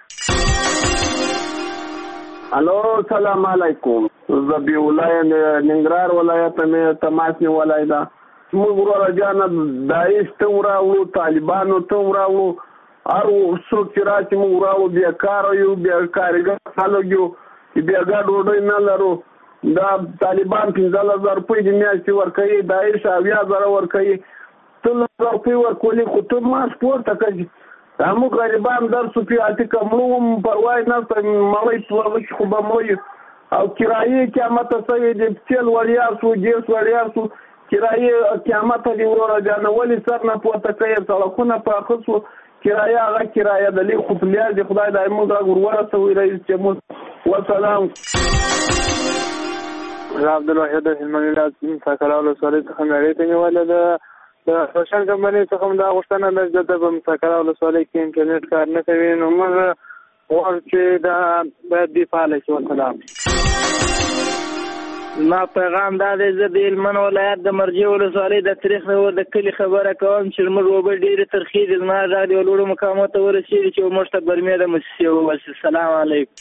الو السلام علیکم. زبی ولایت ننګرهار ولایت مې تماس نیولای دا موږ ورو جان داعش ته وراو طالبانو ته وراو ارو سترکچرات موږ وراو بیا کار یو بیا کارګر خلک یو بیا ګډ وډای نه لرو. دا طالبان پنځه هزار روپۍ د میاشتې ورکوي، داعش اویا زره ورکوي، څلور زره روپۍ ورکولي خو ته ماس پورته کوي. موږ غریبان درسو پې اتیکه مړو هم پروا نه شته، مړی پلوي خو به مړی او کرایې قیامت سوی د تیل وړیا شو، ګیس وړیا شو، کرایې قیامت دی وروره جانه ولې سر نه پورته کوي، سړکونه پاخه شو، کرایه هغه کرایه د لیک خو پلیاز د خدای د موږ را ورسوي رئیس جمهور. وسلام. زه عبدالواحد هلمند ولایت مساکله ولسوالۍ څخه مېړۍ ته نیولې ده. د روشن کمپنۍ څخه هم دا غوښتنه ده چې دلته په مساکله ولسوالۍ کې انټرنیټ کار نه کوي، نو موږ غواړو چې دا باید دې فعاله شي. وسلام. ما پیغام دا دی، زه د هلمند ولایت د مرجې ولسوالۍ د تاریخ د کلي خبره کوم چې زموږ اوبه ډېرې ترخې دي. زما راډیو لوړو مقامو ته ورسېږي چې موږ ته برمې د موسسې ووسي. السلام علیکم.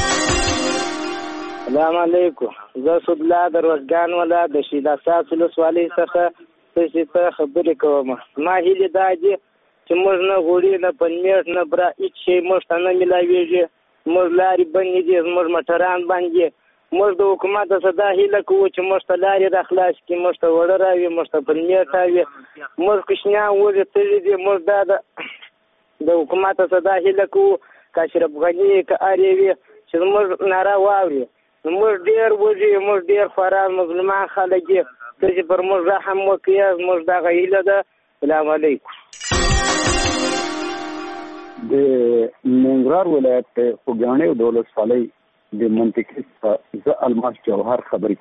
السلام علیکم. زه سودلا د روزګان ولایت د شیدا ساس ولسوالۍ څخه تاسو ته خبرې کوم. ما هیله دا دی چې موږ نه غوړي نه پنیر نه برا هیڅ شی موږ ته نه ملاويږي. موږ لارې بندې دي، موږ موټران باندې. موږ د حکومت صدا هیله کوو چې موږ ته لارې د خلاص کې، موږ ته وړه راوي، موږ ته پنیر راوي، موږ کوشنیان وځي تللی دي. موږ دا د حکومت صدا هیله کوو که اشرف غني که اریوي چې موږ ناره واوري. موږ ډېر وځي، موږ ډېر خواران مظلومان خلک دي، چې پر موږ رحم وکړي. موږ دغه هیله ده. السلام علیکم. د ننګرهار ولایت خوږیاڼي د ولسوالۍ د منطقې څخه زه الماس جوهر خبرې کوم.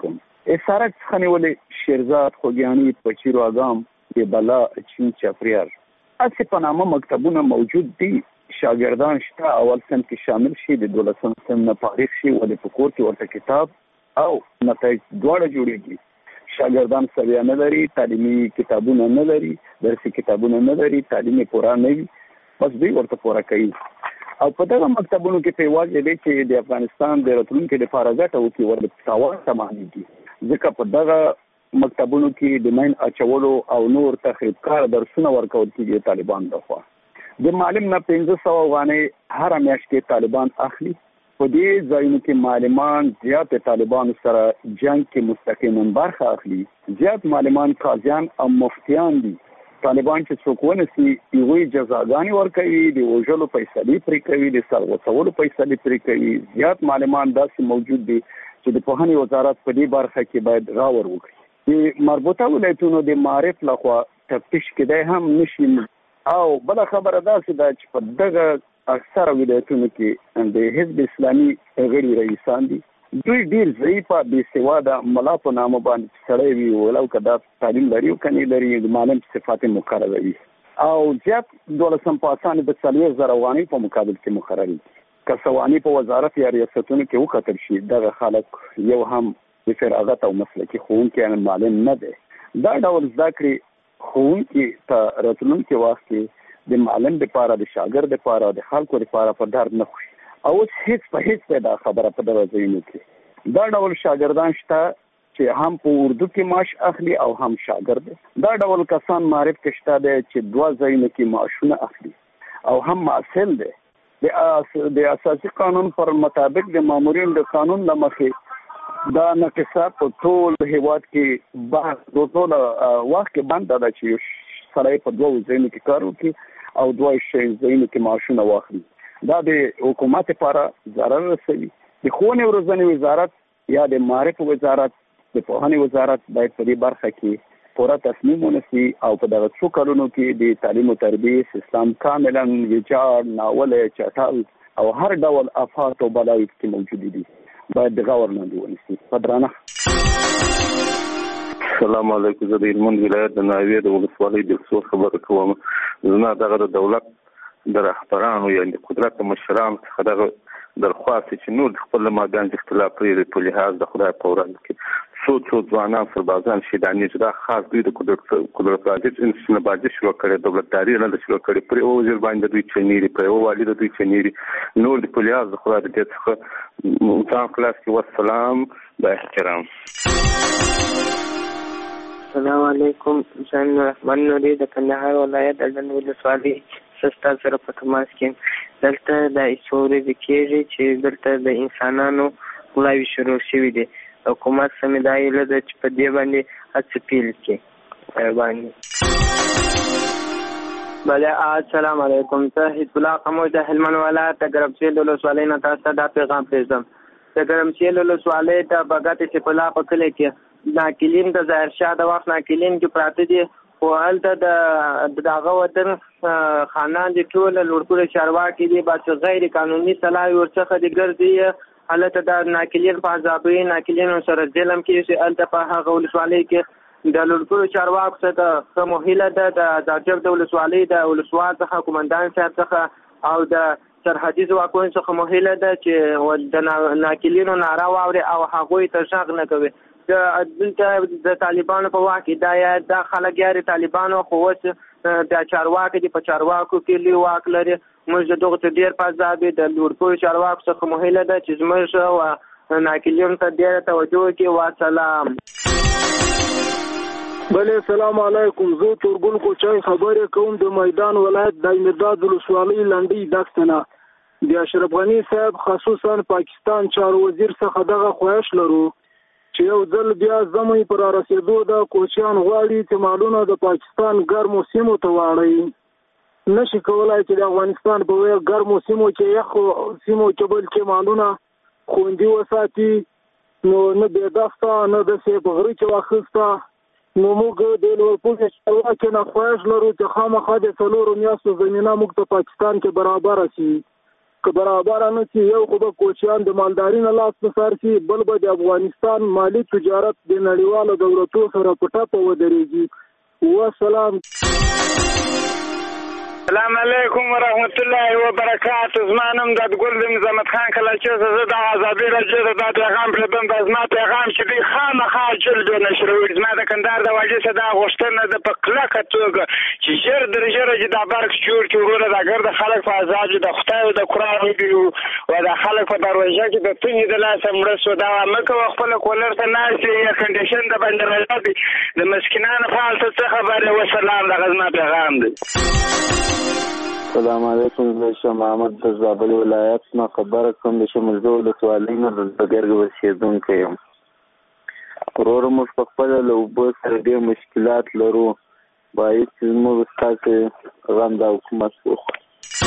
اسارت څخه نیولې شیرزاد خوږیاني پچیر اګام بلا چین چپریار اسی په نامه مکتبونه موجود دي. شاګردان شته اول صنف کې شامل شي د دولسم صنف نه فارغ شي ولې په کور کې ورته کتاب او نتایج دواړه جوړېږي. شاګردان سویا نه لري، تعلیمي کتابونه نه لري، درسي کتابونه نه لري، تعلیمي پورا نه وي، بس دوی ورته پورا کوي. او په دغه مکتبونو کې په یوازې دی چې د افغانستان د راتلونکي لپاره ګټه وکړي ورته تاوان تمامېږي، ځکه په دغه مکتبونو کې د ماین اچولو او نور تخریبکار درسونه ورکول کېږي طالبان لخوا. د معلم نه پنځه سوه افغانۍ هره میاشت کې طالبان اخلي. په دې ځایونو کې معلمان زیات طالبانو سره جنگ کې مستقیما برخه اخلي. زیات معلمان قاضیان او مفتیان دي. طالبان چې څوک ونسي هغوی جزاګانې ورکوي، د وژلو فیصلې پرې کوي، د سر غوڅولو فیصلې پرې کوي. زیات معلمان داسې موجود دي چې د پوهنې وزارت په دې برخه کې باید راور وکړي. د مربوطه ولایتونو د معارف لخوا تفتیش کېدای هم نشي. او بله خبره داسې ده چې په دغه اکثره ولایتونو کې د حزب اسلامي غړي رئیسان دي. دوی ډیر ضعیفه بې سواده ملا په نامه باندې سړی وي، ولو که دا تعلیم لري او که نه لري، د معلم صفات مقرره وي. او زیات دولسم پاسان د څلوېښت زره افغانۍ په مقابل کې مقرر دي. که سواني په وزارت یا ریاستونو کې وکتل شي، دغه خلک یو هم د فراغت او مسلکي ښوونکی معلم نه دی. دا ډول زده کړې ښوونکي ته راتلونکي وخت کې د معلم دپاره، د شاګرد دپاره، د خلکو دپاره په درد نه خوري. او اوس هیڅ په هیڅ پیدا خبره په دغه ځایونو کې دا ډول شاګردان شته چې هم په اردو کې معاش اخلي او هم شاګرد. دا ډول کسان معرف کې شته دی چې دوه ځایونو کې معاشونه اخلي او هم محصل دی. د اساسي قانون پر مطابق د مامورین د قانون له مخې دا نقصات په ټول هیواد کې بحث د ټول وخت کې بنده ده چې سړی په دوه ځایونو کې کار وکړي او دوه ځایونو کې معاشونه واخلي. دا د حکومت لپاره ضرر رسوي. د ښوونې او روزنې وزارت یا د معارف وزارت، د پوهنې وزارت باید په دې برخه کې پوره تصمیم ونیسي او په دغه څو کلونو کې د تعلیم او تربیې سیستم کاملا ویجاړ، ناولی، چټل او هر ډول افات او بلاوې کې موجود دي، باید د غور لاندې ونیسي. په درنه السلام علیکم. زه د هلمند ولایت د ناوې د ولسوالۍ د څو خبره کوم. زما دغه د دولت د رهبرانو یا د قدرت مشرانو څخه دغه درخواست چې نور د خپل مابین اختلاف پرې په لحاظ د خدای په ورځ کې څو څو ځوانان سربازان شهیدانې چې دا خاص دوی د قدرت قدرت راځي چې نباجي شروع کړي، دولتداري نه شروع کړي، پرې او وزیر باندې دوی چنيري، پرې او والي دوی چنيري، نور د په لحاظ د خدای د دې څخه ځان خلاص کې والسلام با احترام. السلام علیکم. زه رحمان نوري د کندهار ولایت د ډنډ ولسوالۍ سستا سره په تماس کې. دلته د ایسو ورځې کېږي چې دلته د انسانانو غلاوې شروع شوي دي. حکومت سمې دا هیله ده چې په دې باندې هڅې پیل کړي. مهرباني. بله السلام علیکم. زه حزب الله قموش د هلمند ولایت د ګرمسیل ولسوالۍ نه تاسو ته دا پیغام پرېږدم. د ګرمسیل ولسوالۍ د بګت سپلا په کلي کې ناکلین د ظاهر شاه د وخت ناکلین کې پراته دي، خو هلته د دغه وطن خانان دي ټول لوړپوړي چارواکي دي، بس غیر قانوني سلاوي ورڅخه دي ګرځي. هلته د ناکلین په عذابوي، ناکلین سره ظلم کېږي. هلته په هغه ولسوالۍ کې د لوړپوړي چارواکو څخه ښه موهیله ده د ځاجب د ولسوالۍ د ولسوال څخه قومندان صاحب څخه او د سرحدي ځواکونو څخه موهیله ده چې د ناکلینو ناره واوري او هغوی ته غږ نه کوي. دلته د طالبانو په واک کې دا دا خلک یاري طالبانو، خو اوس د چارواکو دي، په چارواکو کې لوی واک لري. موږ د دغه ډېر په ځابې د لوړپوړي چارواکو څخه موهیله ده چې زموږ او ناکلینو ته ډېره توجه وکړي. وسلام. بله السلام علیکم. زه تورګل کوچای خبرې کوم د میدان ولایت د امداد ولسوالۍ لنډۍ دښته نه. د اشرف غني صاحب خصوصا پاکستان چارو وزیر څخه دغه خواهش لرو چې یو ځل بیا زموږ پر رسیدو د کوچیان غواړي چې مالونه د پاکستان ګرمو سیمو ته واړوي. نشي کولای چې د افغانستان په ګرمو سیمو کې یخو سیمو کې بل کې مالونه خوندي وساتي. نو نه بېدفته نه داسې په غره کې واخیسته. نو موږ د لوړپوړي چارواکو نه خواهش لرو چې خامخا د څلورو میاشتو زمینه موږ ته پاکستان کې برابره شي. که برابر نه شي یو خو به کوچیان د مالداري نه لاس په سر شي، بل به د افغانستان مالي تجارت د نړیوالو دولتونو سره په ټپه ودرېږي. والسلام. السلام علیکم ورحمت الله وبرکاتو. زما نوم د ګل د نظامت خان کلاچې، زه د ازادي راډیو د دا پیغام پرېږدم. دا زما پیغام چې دی خامخا جلد نشروي. زما د کندهار د واجې څخه دا غوښتنه ده په کلکه توګه چې ژر در ژره چې دا برق جوړ کړي وروره، دا ګرده خلک په ازاد د خدای او د قرآن وګړي او د خلک په دروازه کې د تونې د لاسه مړه سو. دا مه کوه خپله کولر ته ناست یې یا کنډیشن د باندې راځي د مسکینانو فعال ته څه خبرې. وسلام. دغه زما پیغام دی. السلام علیکم. زه شاه محمد د زابل ولایت نه خبره کوم. د شمولزو ولسوالۍ نه د ګرګ اوسېدونکی یم. وروره موږ په خپله له اوبو سره ډېر مشکلات لرو. باید چې زموږ ستاسې غم د حکومت وخوري.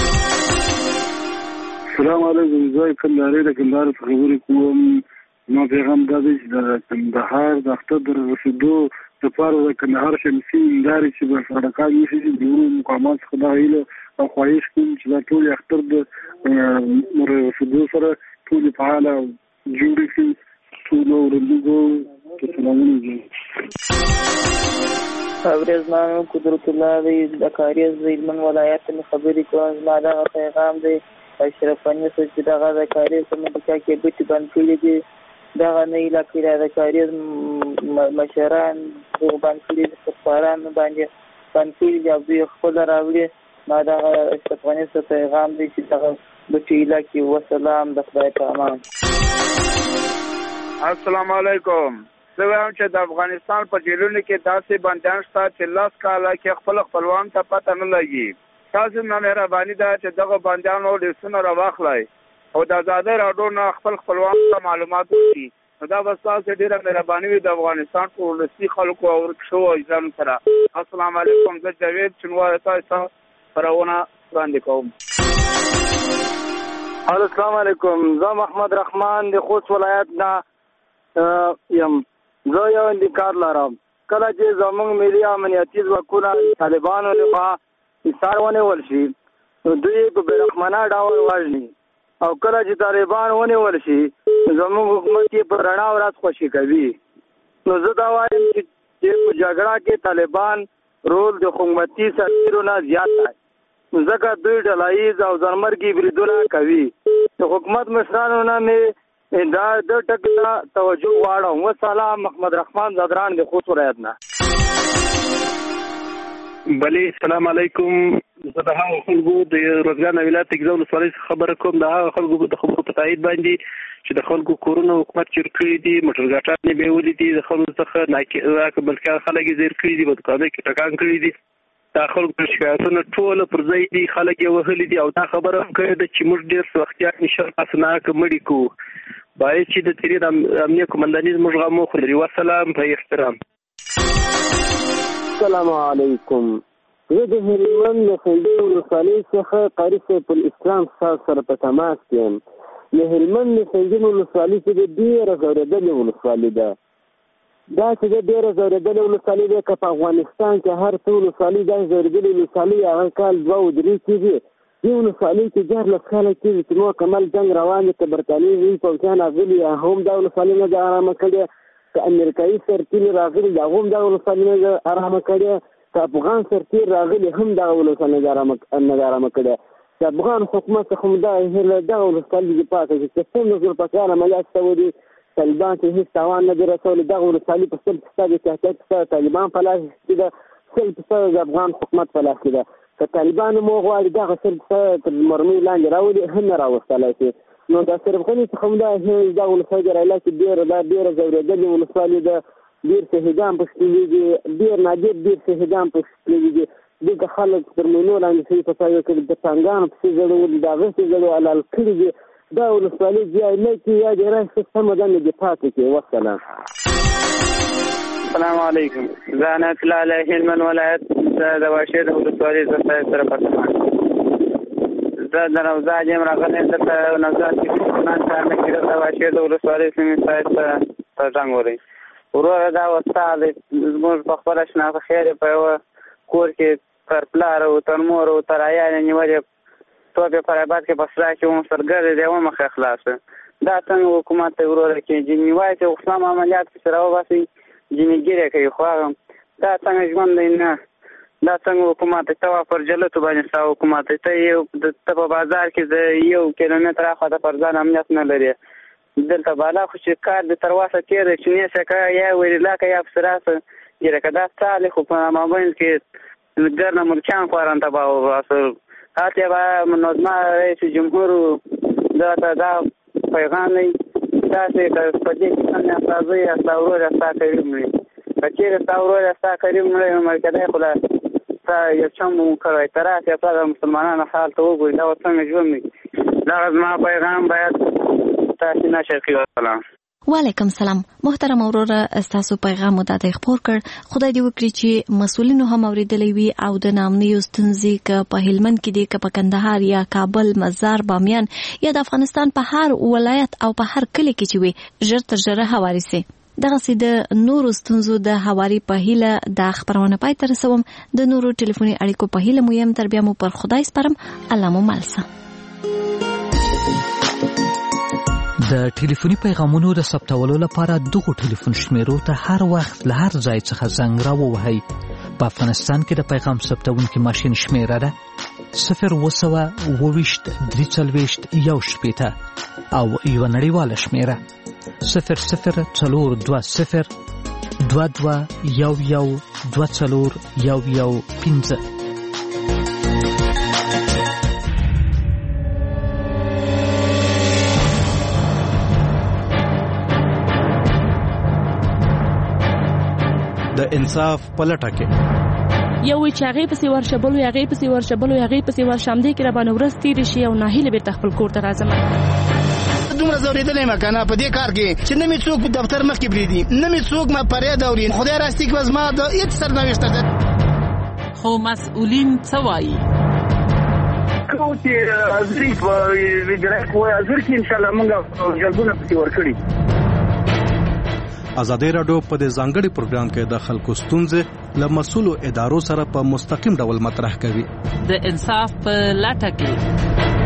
السلام علیکم. زه کندهاري د کندهار څخه خبرې کوم. زما پیغام دا دی چې د کندهار د اختر د رسېدو لپاره د کندهار شمسي هندارې چې به سړکان وشي د نورو مقامات څخه دا هیله او خواهش کوم چې دا ټول اختر د رسېدو سره ټولې فعاله جوړې شي. ټولو ورندوګو ته سلامونه دي. ورځمانو قدرت الله دی د کاریز د هلمند ولایت نه خبرې کوم. زما دغه پیغام دی اشرف غني صاحب چې دغه د کاریز په مدکا کې بوټي بند کړي دي. دغه نه علاقې د کاریز مشران دغه بند کړي دي، سفاران باندې بند کړي دي او دوی خپل راوړي. ما دغه اشرف غني صاحب پیغام دی چې دغه بوټي علاقې. وسلام. د خدای په امان. السلام علیکم. زه وایم چې د افغانستان په جیلونو کې داسې بندیان شته چې لس کاله کې خپل خپلوان ته پته نه لګي. تاسو نه مهرباني ده چې دغه بندیانو لیستونه راواخلئ او د ازادۍ راډیو نه خپل خپلوان ته معلومات وکړي. نو دا به ستاسو ډېره مهرباني وي د افغانستان په ولسي خلکو او ورکشو اجرامو سره. السلام علیکم. زه جاوید چنوار تاسو خپرونه وړاندې کوم. السلام علیکم. زه محمد رحمان د خوست ولایت نه یم. زه یو انتقاد لرم. کله چې زموږ ملي امنیتي ځواکونه طالبانو لخوا ایثار ونیول شي نو دوی په بېرحمانه ډول وژني، او کله چې طالبان ونیول شي زموږ حکومت یې په رڼا ورځ خوشي کوي. نو زه دا وایم چې په جګړه کې طالبان رول د حکومتي سرتیرو نه زیات دی، ځکه دوی ډلاییز او ځانمرګي بریدونه کوي. د حکومت مشرانو نه مې دا د ټکي ته توجه غواړم. وسلام. محمد رحمان زادران د خوست ولایت نه. بلې السلام علیکم. زه د هغو خلکو د روزګان ولایت تګزا ولسوالۍ څخه خبره کوم. د هغو خلکو د خبرو په تایید باندې چې د خلکو کورونه حکومت چور کړي دي، موټر ګاټان یې بیولي دي، د خلکو څخه ناکې بلکې خلک یې زیر کړي دي، په دوکانو کې ټکان کړي دي. دا خلکو شکایتونه ټول پر ځای دي، خلک یې وهلي دي او دا خبره هم کړې ده چې موږ ډېر سوختیان نشر پاسناک مړي کوو. باید چې د تیرې د امنیه قمنداني زموږ غم وخوري. وسلام. په احترام. السلام علیکم. زه د هلمند د سنډۍ ولسوالۍ څخه قاري سیف الاسلام صاحب سره په تماس کې یم. د هلمند د سنډۍ ولسوالۍ چې د ډېره ځورېدلې ولسوالۍ ده. دا چې د ډېره ځورېدلې ولسوالۍ ده، که په افغانستان کې هر څه ولسوالۍ داسې ځورېدلې ولسوالۍ هغه کال دوه او درې کېږي. دې ولسوالۍ کې دیارلس کاله کېږي چې مکمل جنګ روان دی، که برټانیې پوځیان راغلي هم دا ولسوالۍ نه ده ارامه کړې، که امریکایي سرتیري راغلي هغه هم دا ولسوالۍ نه ده ارامه کړې، که افغان سرتیر راغلي هم دغه ولسوالۍ نه ده ارامه کړې. د افغان حکومت څخه هم دغه هیله دغه ولسوالۍ دفاع کوي چې څومره زر په کال عملیات شوي دي، طالبان چې هېڅ تاوان نه دی رسولی. دغه ولسوالۍ په سل فیصده د تحقیق څخه طالبان په لاس کې ده، سل فیصده د افغان حکومت په لاس کې ده. که طالبان هم وغواړي دغه سل فیصده تر مرمۍ لاندې راولي هم نه راوستلی شي. نو د اشرف غني څخه هم دا دغه ولسوالۍ د رایله کې ډېره دا ډېره ځورېدلې ولسوالۍ ده. ډېر شهیدان پکې لوېږي، ډېر نادر ډېر شهیدان پکې لوېږي. دلته خلک تر مینو لاندې شوي فساد کړي، د ټانګانو پسې زړولي، د هغه پسې زړو حلال کړي دي. دا ولسوالۍ یا نه کې یا د راشي سمه ده نه دفاع کوي. وسلام. السلام علیکم. زه عنایت الله علیه هلمند ولایت د واشې د ولسوالۍ زه سره پتمان. زه د نوزاد یم راغلی دلته نوزاد کې مسلمان کار نه کېده. د واشې د ولسوالۍ سیمې صاحب ته زنګ وهلی. وروره دا وستا دی زموږ په خپله شناخته خیر په یوه کور کې تر پلار او تر مور او تر عیال یې نیولې څو په پرابات کې بسرا کې هم سرګر دی و مخه خلاصه دا څنګه حکومت ته وروره کې جنی وای چې اسلام عملیات سره وباسي جنیګری کوي خو دا څنګه ژوند دی نه دا څنګه حکومت ته پر جلته باندې ساو حکومت ته یو د په بازار کې د یو کیلومتر اخوا د پرځان امنیت نه لري دلته بالا خو چې کار د ترواسه تیر چې نه سکه یا ویلا کا یا افسرات یره کدا تعالی خو په مابین کې ګرنه ملکان قران ته باو اصل هاته با منظمه رئیس جمهور دا دا پیغام نه دا چې په دې کې نه تاسو یې تاسو راځه کوي کچېره تاسو راځه کوي مې مرکزه خلا تا یو چم کوي ترافه په مسلمانانو حال ته وګورئ دا څنګه ژوند دا ما پیغام باید تاسو نشر کړئ. سلام وعلیکم سلام محترم اوروره تاسو پیغام مو ته خبر کړ خدای دې وکړي چې مسولینو هم اوریدلې وي او د نامني ستونزې ک په هلمند کې دي ک په کندهار یا کابل مزار بامیان یا د افغانستان په هر ولایت او په هر کلی کې چې وي ژر تر ژره هواري سي دغه سي د نورو ستونزو د هواري په هیله د خبرونه پای تر رسوم د نورو ټلیفوني اړیکو په هیله مو يم تر بیا مو پر خدای سپارم الله مو مالسه. د ټلیفوني پیغامونو د ثبتولو لپاره دغه ټلیفون شمیرو ته هر وخت له هر ځای څخه زنګ راووهئ. په افغانستان کې د پیغام ثبتونکي ماشین شمیره ده صفر اوه سوه اوه ویشت درې څلوېښت یو شپېته او یوه نړیواله شمیره صفر صفر څلور دوه صفر دوه دوه یو یو دوه څلور یو یو پنځه. د انصاف پلټه کې یو چې هغه پسې ورشبلو هغه پسې ورشبلو هغه پسې ورشمدې کې را باندې ورستې شي او ناهیله به تخپل کور ته راځم. دومره زوریدلې مکانه په دې کار کې چې نه می څوک په دفتر مخ کې بریدي نه می څوک ما پرې دا ورین خدای راستي کې وزما د هیڅ سرنوشت ده. خو مسؤلین څه وایي کوم چې ازري په ویډیو کوه ازر کې ان شاء الله موږ جلبونه پسې ورکړي. ازادي راډیو په دې ځانګړي پروګرام کې د خلکو ستونزې له مسؤلو ادارو سره په مستقیم ډول مطرح کوي. د انصاف په لټه کې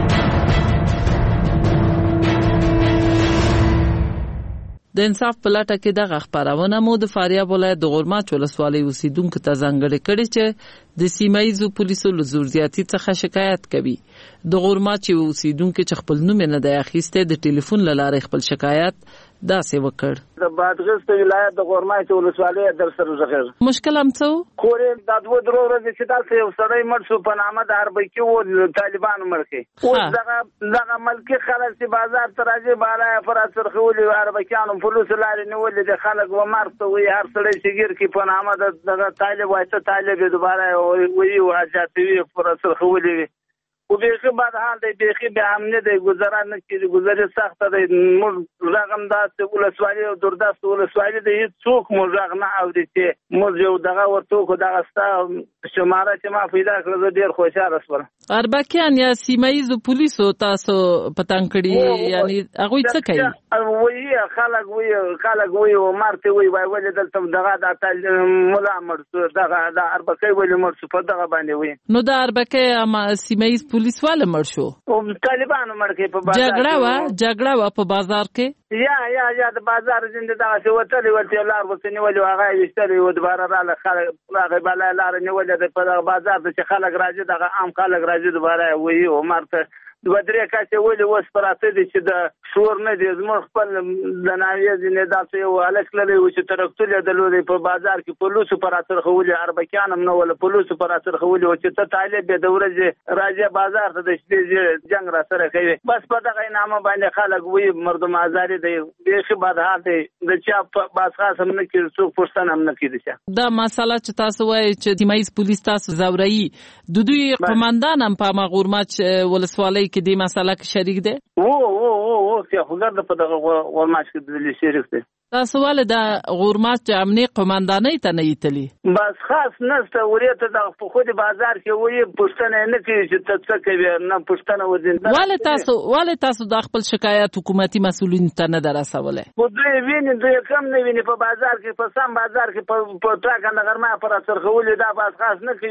د انصاف په لټه کې دغه خبرونه مو د فاریاب ولایت د غورماچ ولسوالۍ اوسیدونکو ته ځانګړې کړې چې د سیمایي پولیسو له زورزیاتي څخه شکایت کوي. د غورماچ اوسیدونکو چې خپل نوم نه دی اخیسته د ټلیفون له لارې خپل شکایت دا سی وکړ. د بادغیس ولایت د غورماچ ولسوالۍ در سره زغیر مشکل هم څو کورې د دوه درو ورځې چې تاسو یو سړی مړ شو په نامه د اربکی و طالبانو مړ او دغه دغه ملکی خلک چې بازار ته راځي بالای پر سرخولي اربکیانو پولیس لارې نیولې د خلک و مرته وي هر سړی چې ګیر کې په نامه د دغه طالب وایته طالب دوباره وی او حاجاتوي پر سرخولي او بیخی بعد حال دی بیخی به امنه دی گذران نکړي گذرې سخت دی موږ رقم داسته ولسوالۍ او دردست ولسوالۍ دی څوک موږ نه اوري چې موږ یو دغه ورته کو دغه ستا شماره چې ما پیدا کړل ډیر خوشاله شوم. اربکیان یا سیمایي پولیسو تاسو پتنګ کړي یعنی هغه څه کوي وی خلک وی خلک وی او مرته وی وای ولې دلته دغه د مولا مرسو دغه د اربکې ولې مرسو په دغه باندې وی نو د اربکې اما سیمایي پولیس والا مړ شو او طالبانو مړ کې په بازار جګړه وا جګړه وا په بازار کې یا یا یا د بازار زنده دغه څه وته ورته لار وسنی ولې هغه یشتري و دوباره را خلک هغه بل لار نه ولې په بازار د خلک راځي دغه عام خلک راځي دوباره وی او مرته دوه درې کاسه ولې وس پراته دي چې د شور نه دي زموږ خپل د ناویز نه داسې یو الک لري چې ترکتل د لوري په بازار کې پولیسو پراته خولي اربکیان هم نه ول پولیسو پراته خولي او چې ته طالب د ورځې راځي بازار ته د شپې جنگ را سره کوي بس په دغه نامه باندې خلک وي مردم آزاري دی بیخي بد حال دی د چا باز خاص هم نه کړي څوک پښتنه هم نه کړي دا مسله چې تاسو وایي چې سیمایي پولیس تاسو زورایي د دوی قومندان هم په مغورماچ ولسوالۍ کې دی مسله کې شریک دی او او او او چې خو په دغه غورماچ کې د شریک دی تاسو ول د غورماچ امنیه قومندانۍ ته نه ایتلی بس خاص نسته ورته د په خو د بازار کې وایي پښتنه نه کوي چې ته څه کوي نه پښتنه وځي ول تاسو ول تاسو د خپل شکایت حکومتي مسؤلین ته نه درسوله خو دوی ویني دوی کم نه ویني په بازار کې په سم بازار کې په ټاکه نغرمه پر سرخولې دا بس خاص نه کوي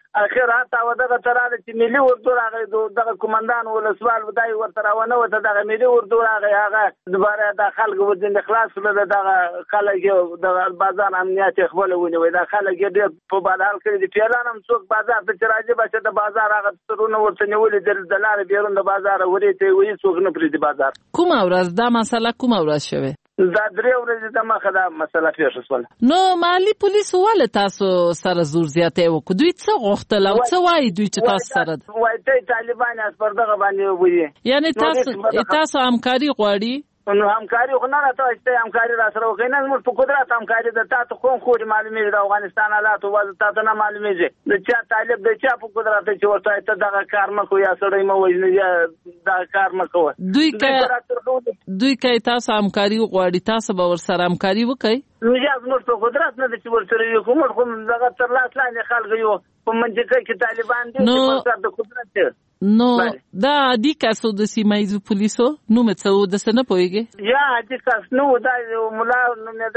اخر حتی و دغه تراله چې ملي اردو راغی دغه کمانډان ولسوال ودای ورته راونه وته دغه ملي اردو راغی هغه دوباره د خلکو وزن خلاص کړل دغه خلک د بازار امنیت خپل ونیوي د خلک ډېر په بازار کې دي پیلان هم څوک بازار ته راځي بچ د بازار هغه سترونه ورته نیولې د دلار بیرون د بازار ورته وي څوک نه پریدي بازار کوم ورځ دا مسله کوم ورځ شوه دا درې ورځې د مخه دا مسله پیښه شوه نو مالي پولیس ول تاسو سره زور زیاتې وکړو دوی څه غوښتل او څه وایي دوی چې تاسو سره وایي ته طالبان اس پر دغه باندې وایي یعنی تاسو تاسو همکاري غواړي نو همکاري خو نه راته چې همکاري را سره وکړي نه موږ په قدرت همکاري د تاسو کوم خو معلومې د افغانستان حالات او تاسو نه معلومې د چا طالب د چا په قدرت چې ورته ته دغه کار مکو یا سړی مو وژني یا دا کار مکو دوی که دوی که تاسو همکاري غواړي تاسو به ور سره همکاري وکړي نو یا موږ په قدرت نه چې ور سره یو کوم کوم دغه تر لاس لاندې خلک یو په منځکه کې طالبان دي چې په قدرت نو دا عادي کسو د سیمایزو پولیسو نو مڅو د سن پويږي یا عادي کس نو دا مولا نو مې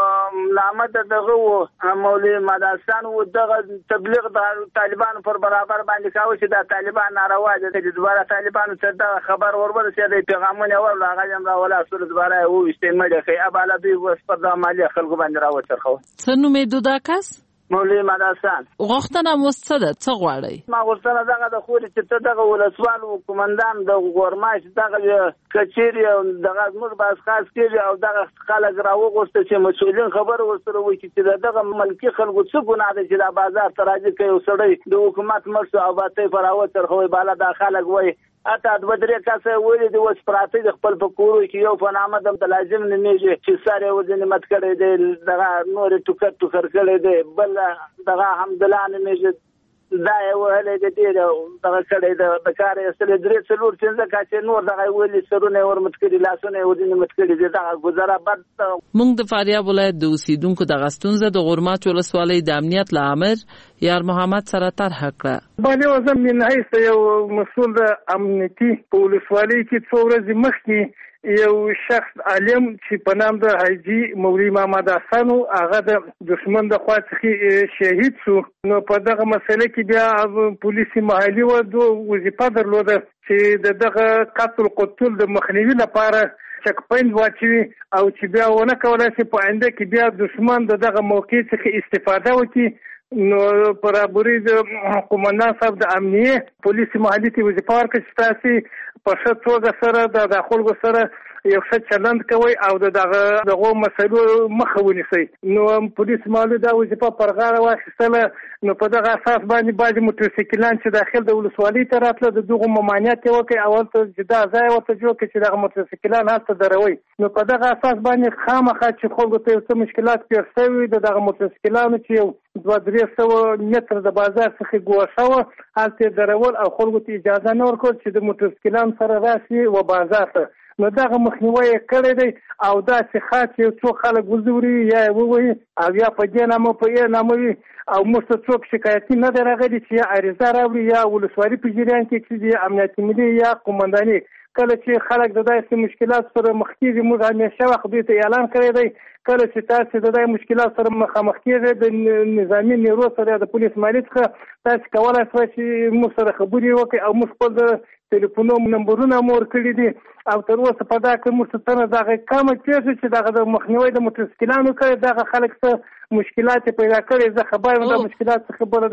د لامد دغه مولوی مدرسان او دغه تبلیغ د طالبان پر برابر باندې کاوه چې د طالبان ناروا دي د دوباره طالبان ته دا خبر ورورسې د پیغامونه ور هغه هم را ولا سره دوباره او استعمال کوي اباله دوی وس پر د مالی خلکو باندې راوچرخو څنګه مې دودا کس مولوی مدرسان غوښتنه مستده څه غواړي ما غوښتنه دغه د خوري چې ته دغه ولسوال او کمانډان د ګورماش دغه کچيري دغه موږ باز خاص کېږي او دغه خلک راوغوسته چې مسؤلین خبر ورسره وکړي چې دغه ملکی خلکو څه ګناه ده چې د بازار تراځي کوي سړی د حکومت مرسته او باطې فراوت تر خوې بالا د خلک وای اته د بدرې کاسه ویلې د وس پراته د خپل پکورو کې یو فنامه د لازم نه میږي چې ساره وزن مت کړي د دغه نور ټوکر ټوکر کړي دی بل دغه حمدلله نه میږي دا یو هله د دې دغه کړي د کار اصل درې څلور څنګه کاچې نور دغه ویلې سرونه ور مت کړي لاسونه وزن مت کړي دا گزاره بد مونږ د فاریاب ولایت د اوسیدونکو د غستونزه د غورماچ ولسوالۍ د امنیت لامر یار محمد سره طرح کړه باندې وزم من هیڅ یو مسول امنیتي په ولسوالۍ کې څو ورځې مخکې یو شخص عالم چې په نام د حاجی مولوی محمد حسن هغه د دشمن د خوا څخه شهید شو نو په دغه مسله کې بیا پولیس محلي و دوه وظیفه درلوده چې دغه قتل قتل د مخنیوي لپاره چک پوینټ واچوي او چې بیا ونه کولای شي په آینده کې بیا دشمن دغه موقع څخه استفاده وکړي نو برابرۍ د قومندان صاحب د امنیه پولیس محلي ته وظیفه ورکړه چې تاسو په ښه توګه سره د خلکو سره یو ښه چلند کوي او دغه دغه مسایلو مخه ونیسي نو پولیس محلي دا وظیفه پر غاړه واخیستله نو په دغه اساس باندې بعضې موټرسایکلان چې داخل د ولسوالۍ ته راتله د دغو ممانعت یې وکړي او هلته جدا ځای ورته جوړ کړي چې دغه موټرسایکلان هلته دروي نو په دغه اساس باندې خامخا چې خلکو ته یو څه مشکلات پېښ شوي د دغه موټرسایکلانو چې یو دوه درې سوه متره د بازار څخه ګوښه وه هلته یې درول او خلکو ته اجازه نه ورکړل چې د موټرسایکلانو سره راشي و بازار ته نو دغه مخنیوی یې کړی دی او داسې ښه چې څو خلک وزوري یا یې ووایي او یا په دې نامه په یې نامه وي او موږ ته څوک شکایتي نه دی راغلی چې یا عریضه راوړي یا ولسوالي په جریان کې چې د امنیت ملي یا قومنداني کله چې خلک د داسې مشکلات سره مخ کېږي موږ همیشه وخت دوی ته اعلان کړی دی کله چې تاسو د دې مشکلات سره مخامخ کېږئ د نظامي نیرو سره د پولیس مالي څخه تاسو کولی شئ چې موږ سره خبرې وکړئ او موږ خپل د ټلیفونو نمبرونه مو ورکړي دي او تر اوسه په دا کې موږ څه نه دغه کمه کېږي چې دغه د مخنیوي د موټرسایکلانو کړی دغه خلک څه مشکلات پیدا کړي زه خبر یم د مشکلات څخه بله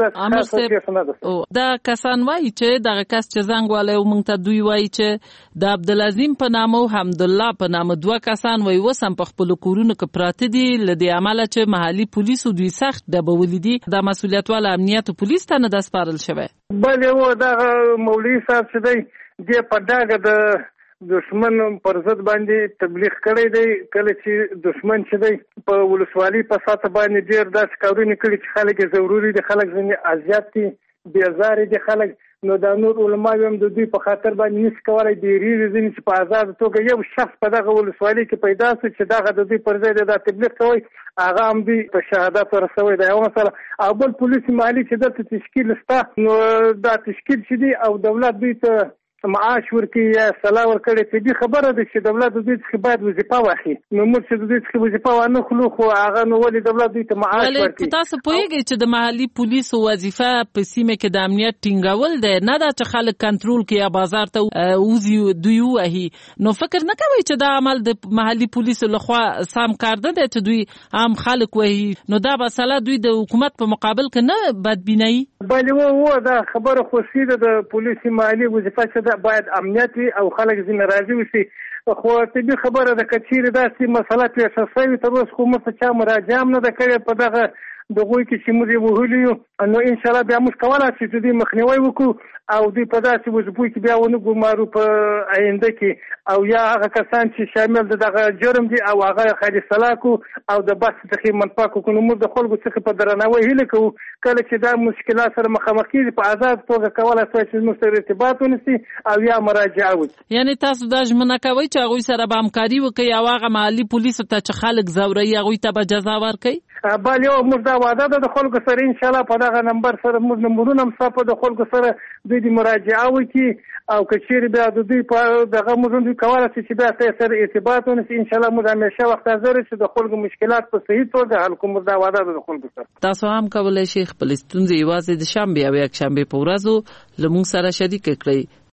داسې دا کسان وایي چې دغه کس چې زنګ والی و موږ ته دوی وایي چې د عبدالعظیم په نامه او حمدالله په نامه دوه کسان وایي اوس هم په خپلو کورونو کې پراته دي له دې امله چې محلي پولیسو دوی سخت ډبولي دي دا مسؤلیت والا امنیت پولیس ته نه ده سپارل شوی بلې و دغه مولوي صاحب چې دی دې په ډاګه د دشمن پر ضد باندې تبلیغ کړی دی کله چې دشمن چې دی په ولسوالۍ په سطح باندې ډېر داسې کارونه کړي چې خلک یې ضروري دي خلک ځینې اذیت دي بېزارې دي خلک نو دا نور علما هم د دوی په خاطر باندې نشي کولی ډېرېږي ځینې چې په ازاده توګه یو شخص په دغه ولسوالۍ کې پیدا شو چې دغه د دوی پر ځای د دا تبلیغ کوي هغه هم دوی په شهادت ورسوی دی یو مسله او بل پولیس محلي چې دلته تشکیل شته نو دا تشکیل چې دی او دولت دوی ته معاش ورکړي یا سلا ورکړي طبي خبره ده چې دولت د دوی څخه باید وظیفه واخلي. نو موږ چې د دوی څخه وظیفه وانه خلو خو هغه نو ولې دولت دوی ته معاش ورکړي. تاسو پوهیږئ چې د محلي پولیسو وظیفه په سیمه کې د امنیت ټینګول دی، نه دا چې خلک کنټرول کړي یا بازار ته وځي دوی ووهي. نو فکر نه کوئ چې دا عمل د محلي پولیسو لخوا سم کار نه دی چې دوی عام خلک وهي؟ نو دا مسله دوی د حکومت په مقابل کې نه بدبینوي؟ بلې و دا خبره خوشي ده د پولیسو محلي وظیفه چې ده باید امنیت او خلک ځینې راضي وشي. خو طبي خبره ده که چیرې داسې مسله پیښه شوې تر اوسه خو موږ ته چا مراجعه هم نه ده کړې په دغه دغوی کې چې موږ یې وهلي یو. نو انشاءالله بیا موږ کولی شو چې دوی مخنیوی وکړو او دوی په داسې وظیفو کې بیا ونه ګمارو په آینده کې، او یا هغه کسان چې شامل د دغه جرم دي او هغه خالي سلا کړو او د بحث څخه منفعه کړو. نو موږ د خلکو څخه په درناوي هیله کوو کله چې دا مشکلات سره مخامخ کېږي په آزاد توګه کولی شوی چې موږ سره ارتباط ونیسي او یا مراجعه وکړي. یعنې تاسو دا ژمنه کوئ چې هغوی سره به همکاري وکړئ او هغه محلي پولیسو ته چې خلک ځوروي هغوی ته به جزا ورکړئ؟ بله یو موږ دا وعده ده د خلکو سره انشاءالله په دغه نمبر سره موږ نمبرونه هم ستا په د خلکو سره دوی د مراجعه وکړي او که چیرې بیا د دوی په دغه موږ دوی کولی شي چې بیا ته سره ارتباط ونیسي. انشاءالله موږ همیشه وخت حاضر چې د خلکو مشکلات په صحیح توګه حل کوو. موږ دا وعده ده د خلکو سره. تاسو هم کولی شئ خپلې ستونزې یوازې د شنبې او یکشنبې په ورځو له موږ سره شریکې کړئ.